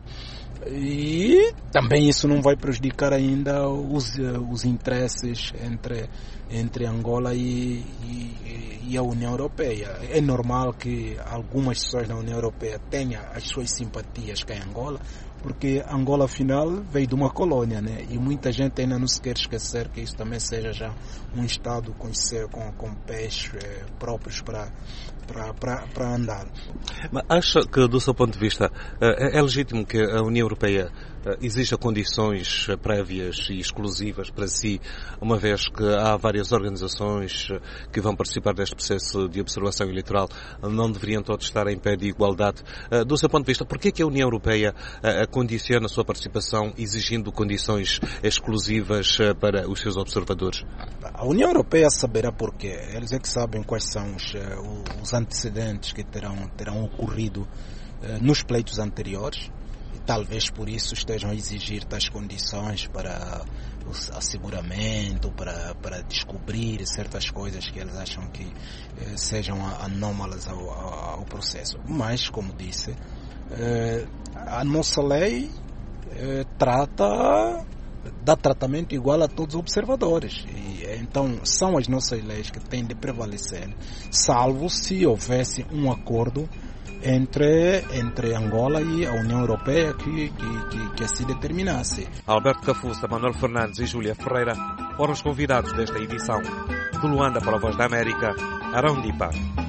e também isso não vai prejudicar ainda os, os interesses entre, entre Angola e, e, e a União Europeia. É normal que algumas pessoas da União Europeia tenham as suas simpatias com a Angola, porque Angola, afinal, veio de uma colônia, né? E muita gente ainda não se quer esquecer que isso também seja já um Estado com, com, com pés eh, próprios para para andar. Mas acha que, do seu ponto de vista, é legítimo que a União Europeia exija condições prévias e exclusivas para si, uma vez que há várias organizações que vão participar deste processo de observação eleitoral, não deveriam todos estar em pé de igualdade? Do seu ponto de vista, por que é que a União Europeia condiciona a sua participação exigindo condições exclusivas para os seus observadores? A União Europeia saberá porquê. Eles é que sabem quais são os, os antecedentes que terão, terão ocorrido nos pleitos anteriores. Talvez por isso estejam a exigir tais condições para o asseguramento, para, para descobrir certas coisas que eles acham que eh, sejam anómalas ao, ao processo. Mas, como disse, eh, a nossa lei eh, trata, dá tratamento igual a todos os observadores. E, então, são as nossas leis que têm de prevalecer, salvo se houvesse um acordo Entre, entre Angola e a União Europeia que, que, que, que assim determinasse. Alberto Cafuça, Manuel Fernandes e Júlia Ferreira foram os convidados desta edição. De Luanda para a Voz da América, Arão Dipa.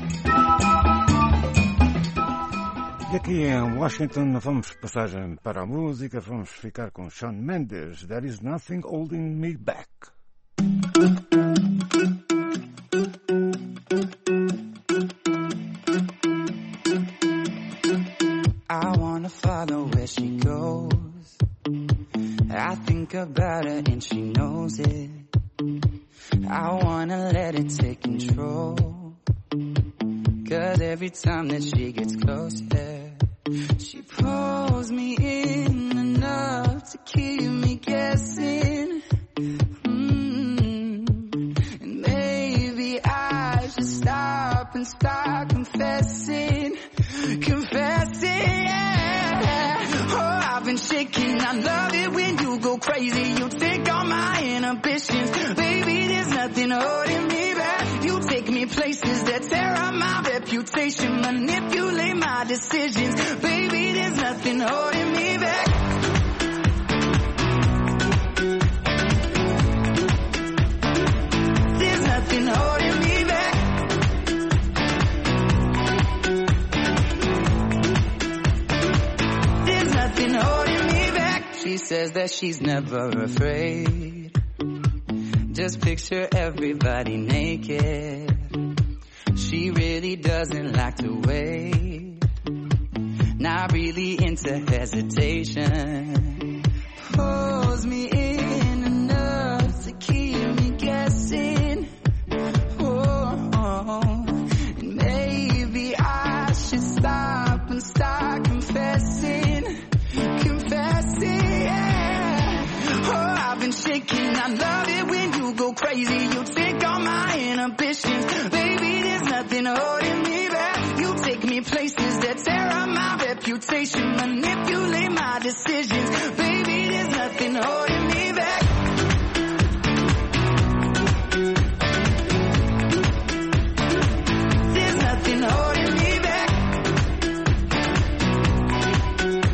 E aqui em Washington vamos passagem para a música, vamos ficar com Shawn Mendes. There is nothing holding me back. I wanna follow where she goes. I think about her and she knows it. I wanna let it take control. Cause every time that she gets closer, she pulls me in enough to keep me guessing. Mm. And maybe I should stop and start confessing. Confessing, yeah. Oh, I've been shaking. I love it when you go crazy. You take all my inhibitions. Baby, there's nothing holding me back. You take me places that tear up my reputation. Manipulate my decisions. Baby, there's nothing holding me back. There's nothing holding me back. Holding me back. She says that she's never afraid. Just picture everybody naked. She really doesn't like to wait. Not really into hesitation. Pulls me in enough to keep me guessing. Oh, oh. And maybe I should stop and start confessing. Shaking. I love it when you go crazy. You take all my inhibitions. Baby, there's nothing holding me back. You take me places that tear up my reputation. Manipulate my decisions. Baby, there's nothing holding me back. There's nothing holding me back.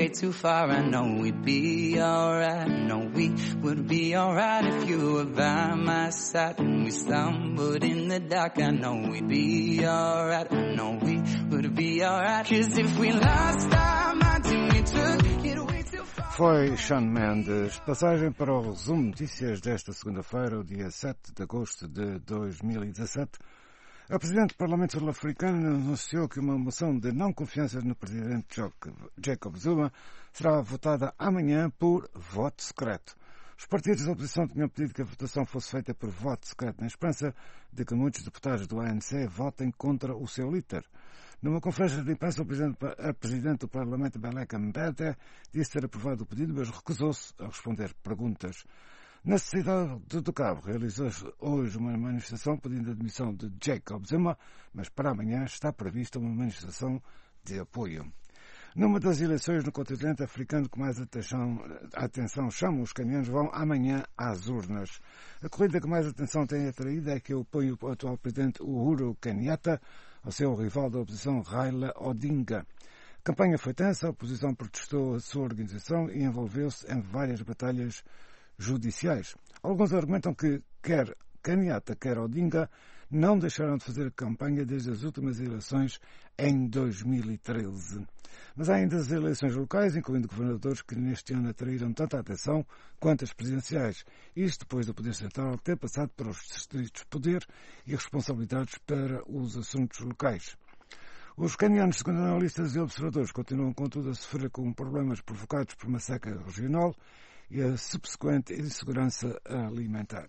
way too far. I know we'd be alright. I know we would be alright if you were by my side. When we stumbled in the dark, I know we'd be alright. I know we would be alright. Cause if we lost our minds and we took it way too far. Foi Shawn Mendes. Passagem para o resumo de notícias desta segunda-feira, o dia sete de agosto de dois mil e dezassete. A Presidente do Parlamento Sul-Africano anunciou que uma moção de não confiança no Presidente Jacob Zuma será votada amanhã por voto secreto. Os partidos da oposição tinham pedido que a votação fosse feita por voto secreto, na esperança de que muitos deputados do A N C votem contra o seu líder. Numa conferência de imprensa, o Presidente, a Presidente do Parlamento, Baleka Mbete, disse ter aprovado o pedido, mas recusou-se a responder perguntas. Na cidade do Cabo, realizou-se hoje uma manifestação pedindo a admissão de Jacob Zuma, mas para amanhã está prevista uma manifestação de apoio. Numa das eleições no continente africano que mais atenção, atenção chamam os canianos, vão amanhã às urnas. A corrida que mais atenção tem atraído é que opõe o atual presidente Uhuru Kenyatta ao seu rival da oposição Raila Odinga. A campanha foi tensa, a oposição protestou a sua organização e envolveu-se em várias batalhas judiciais. Alguns argumentam que quer Kenyatta, quer Odinga não deixaram de fazer campanha desde as últimas eleições em dois mil e treze. Mas há ainda as eleições locais, incluindo governadores, que neste ano atraíram tanta atenção quanto as presidenciais. Isto depois do Poder Central ter passado para os distritos de poder e responsabilidades para os assuntos locais. Os canianos, segundo analistas e observadores, continuam, contudo, a sofrer com problemas provocados por uma seca regional e a subsequente insegurança alimentar.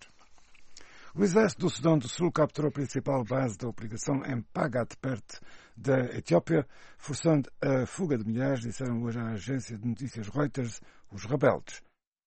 O exército do Sudão do Sul capturou a principal base da operação em Pagat, perto da Etiópia, forçando a fuga de milhares, disseram hoje à agência de notícias Reuters, os rebeldes.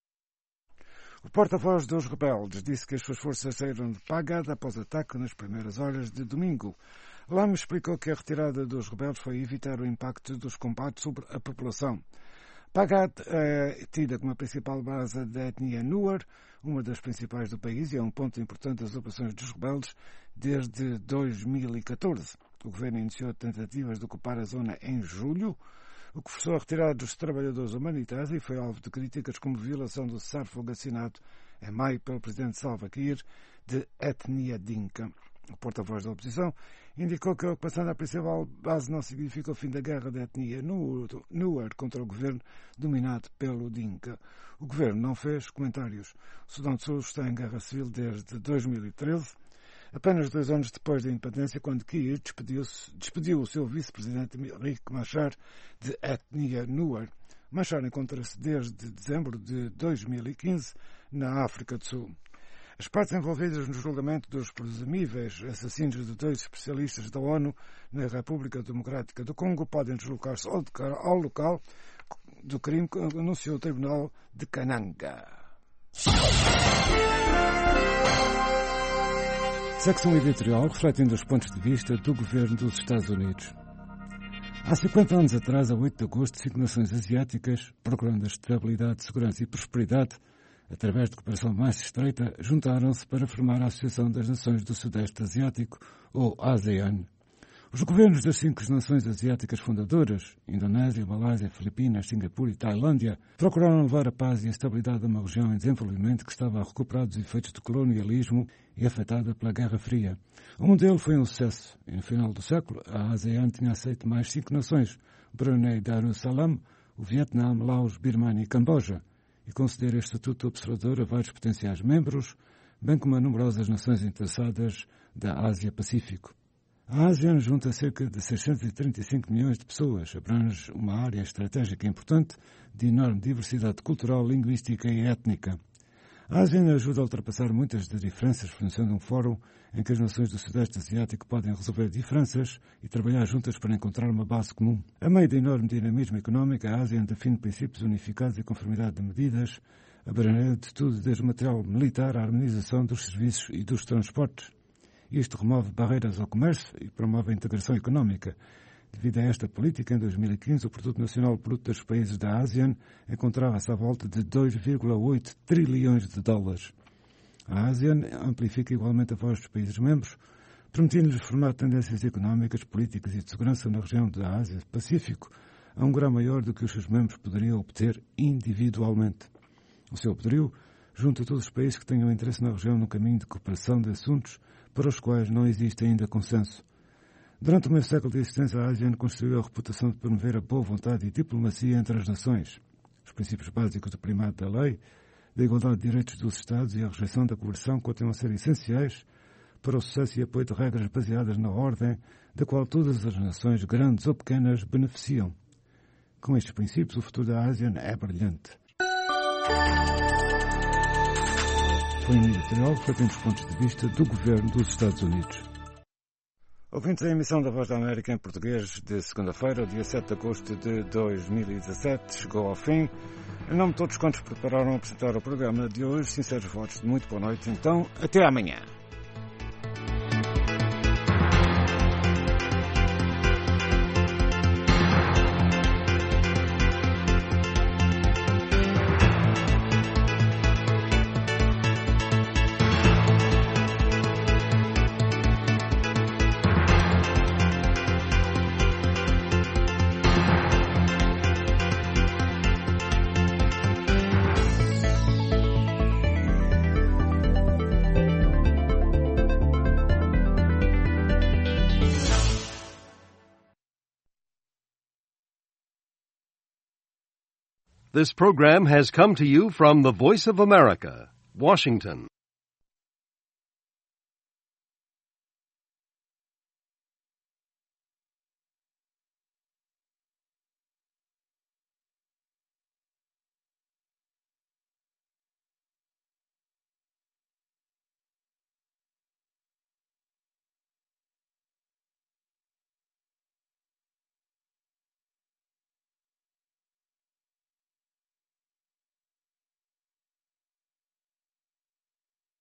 O porta-voz dos rebeldes disse que as suas forças saíram de Pagat após ataque nas primeiras horas de domingo. Lame explicou que a retirada dos rebeldes foi evitar o impacto dos combates sobre a população. Pagat é tida como a principal base da etnia Nuer, uma das principais do país, e é um ponto importante das operações dos rebeldes desde dois mil e catorze. O governo iniciou tentativas de ocupar a zona em julho, o que forçou a retirada dos trabalhadores humanitários e foi alvo de críticas como violação do cessar-fogo assinado em maio pelo presidente Salva Kiir, de etnia Dinka. O porta-voz da oposição indicou que a ocupação da principal base não significa o fim da guerra da etnia Nuer contra o governo dominado pelo Dinka. O governo não fez comentários. O Sudão do Sul está em guerra civil desde dois mil e treze, apenas dois anos depois da independência, quando Kiir despediu o seu vice-presidente Riek Machar, de etnia Nuer. Machar encontra-se desde dezembro de dois mil e quinze na África do Sul. As partes envolvidas no julgamento dos presumíveis assassinos de dois especialistas da ONU na República Democrática do Congo podem deslocar-se ao local do crime que anunciou o Tribunal de Kananga. Secção editorial refletindo os pontos de vista do governo dos Estados Unidos. Há cinquenta anos atrás, a oito de agosto, cinco nações asiáticas, procurando a estabilidade, segurança e prosperidade, através de cooperação mais estreita, juntaram-se para formar a Associação das Nações do Sudeste Asiático, ou ASEAN. Os governos das cinco nações asiáticas fundadoras, Indonésia, Malásia, Filipinas, Singapura e Tailândia, procuraram levar a paz e a estabilidade a uma região em desenvolvimento que estava a recuperar dos efeitos do colonialismo e afetada pela Guerra Fria. O modelo foi um sucesso e, no final do século, a ASEAN tinha aceito mais cinco nações, Brunei Darussalam, o Vietnã, Laos, Birmania e Camboja, e conceder este estatuto de observador a vários potenciais membros, bem como a numerosas nações interessadas da Ásia-Pacífico. A ASEAN junta cerca de seiscentos e trinta e cinco milhões de pessoas, abrange uma área estratégica importante de enorme diversidade cultural, linguística e étnica. A ASEAN ajuda a ultrapassar muitas das diferenças, fornecendo um fórum em que as nações do Sudeste Asiático podem resolver diferenças e trabalhar juntas para encontrar uma base comum. A meio de enorme dinamismo económico, a ASEAN define princípios unificados e conformidade de medidas, abrangendo de tudo desde o material militar à harmonização dos serviços e dos transportes. Isto remove barreiras ao comércio e promove a integração económica. Devido a esta política, em dois mil e quinze, o produto nacional bruto dos países da ASEAN encontrava-se à volta de dois vírgula oito trilhões de dólares. A ASEAN amplifica igualmente a voz dos países membros, permitindo-lhes formar tendências económicas, políticas e de segurança na região da Ásia-Pacífico, a um grau maior do que os seus membros poderiam obter individualmente. O seu poderio junta todos os países que tenham interesse na região no caminho de cooperação de assuntos para os quais não existe ainda consenso. Durante o meio século de existência, a ASEAN construiu a reputação de promover a boa vontade e diplomacia entre as nações. Os princípios básicos do primado da lei, da igualdade de direitos dos Estados e a rejeição da coerção continuam a ser essenciais para o sucesso e apoio de regras baseadas na ordem da qual todas as nações, grandes ou pequenas, beneficiam. Com estes princípios, o futuro da ASEAN é brilhante. Foi um editorial feito dos pontos de vista do governo dos Estados Unidos. Ouvintes, a emissão da Voz da América em português de segunda-feira, dia sete de agosto de dois mil e dezassete, chegou ao fim. Em nome de todos quantos prepararam a apresentar o programa de hoje, sinceros votos de muito boa noite. Então, até amanhã. This program has come to you from the Voice of America, Washington.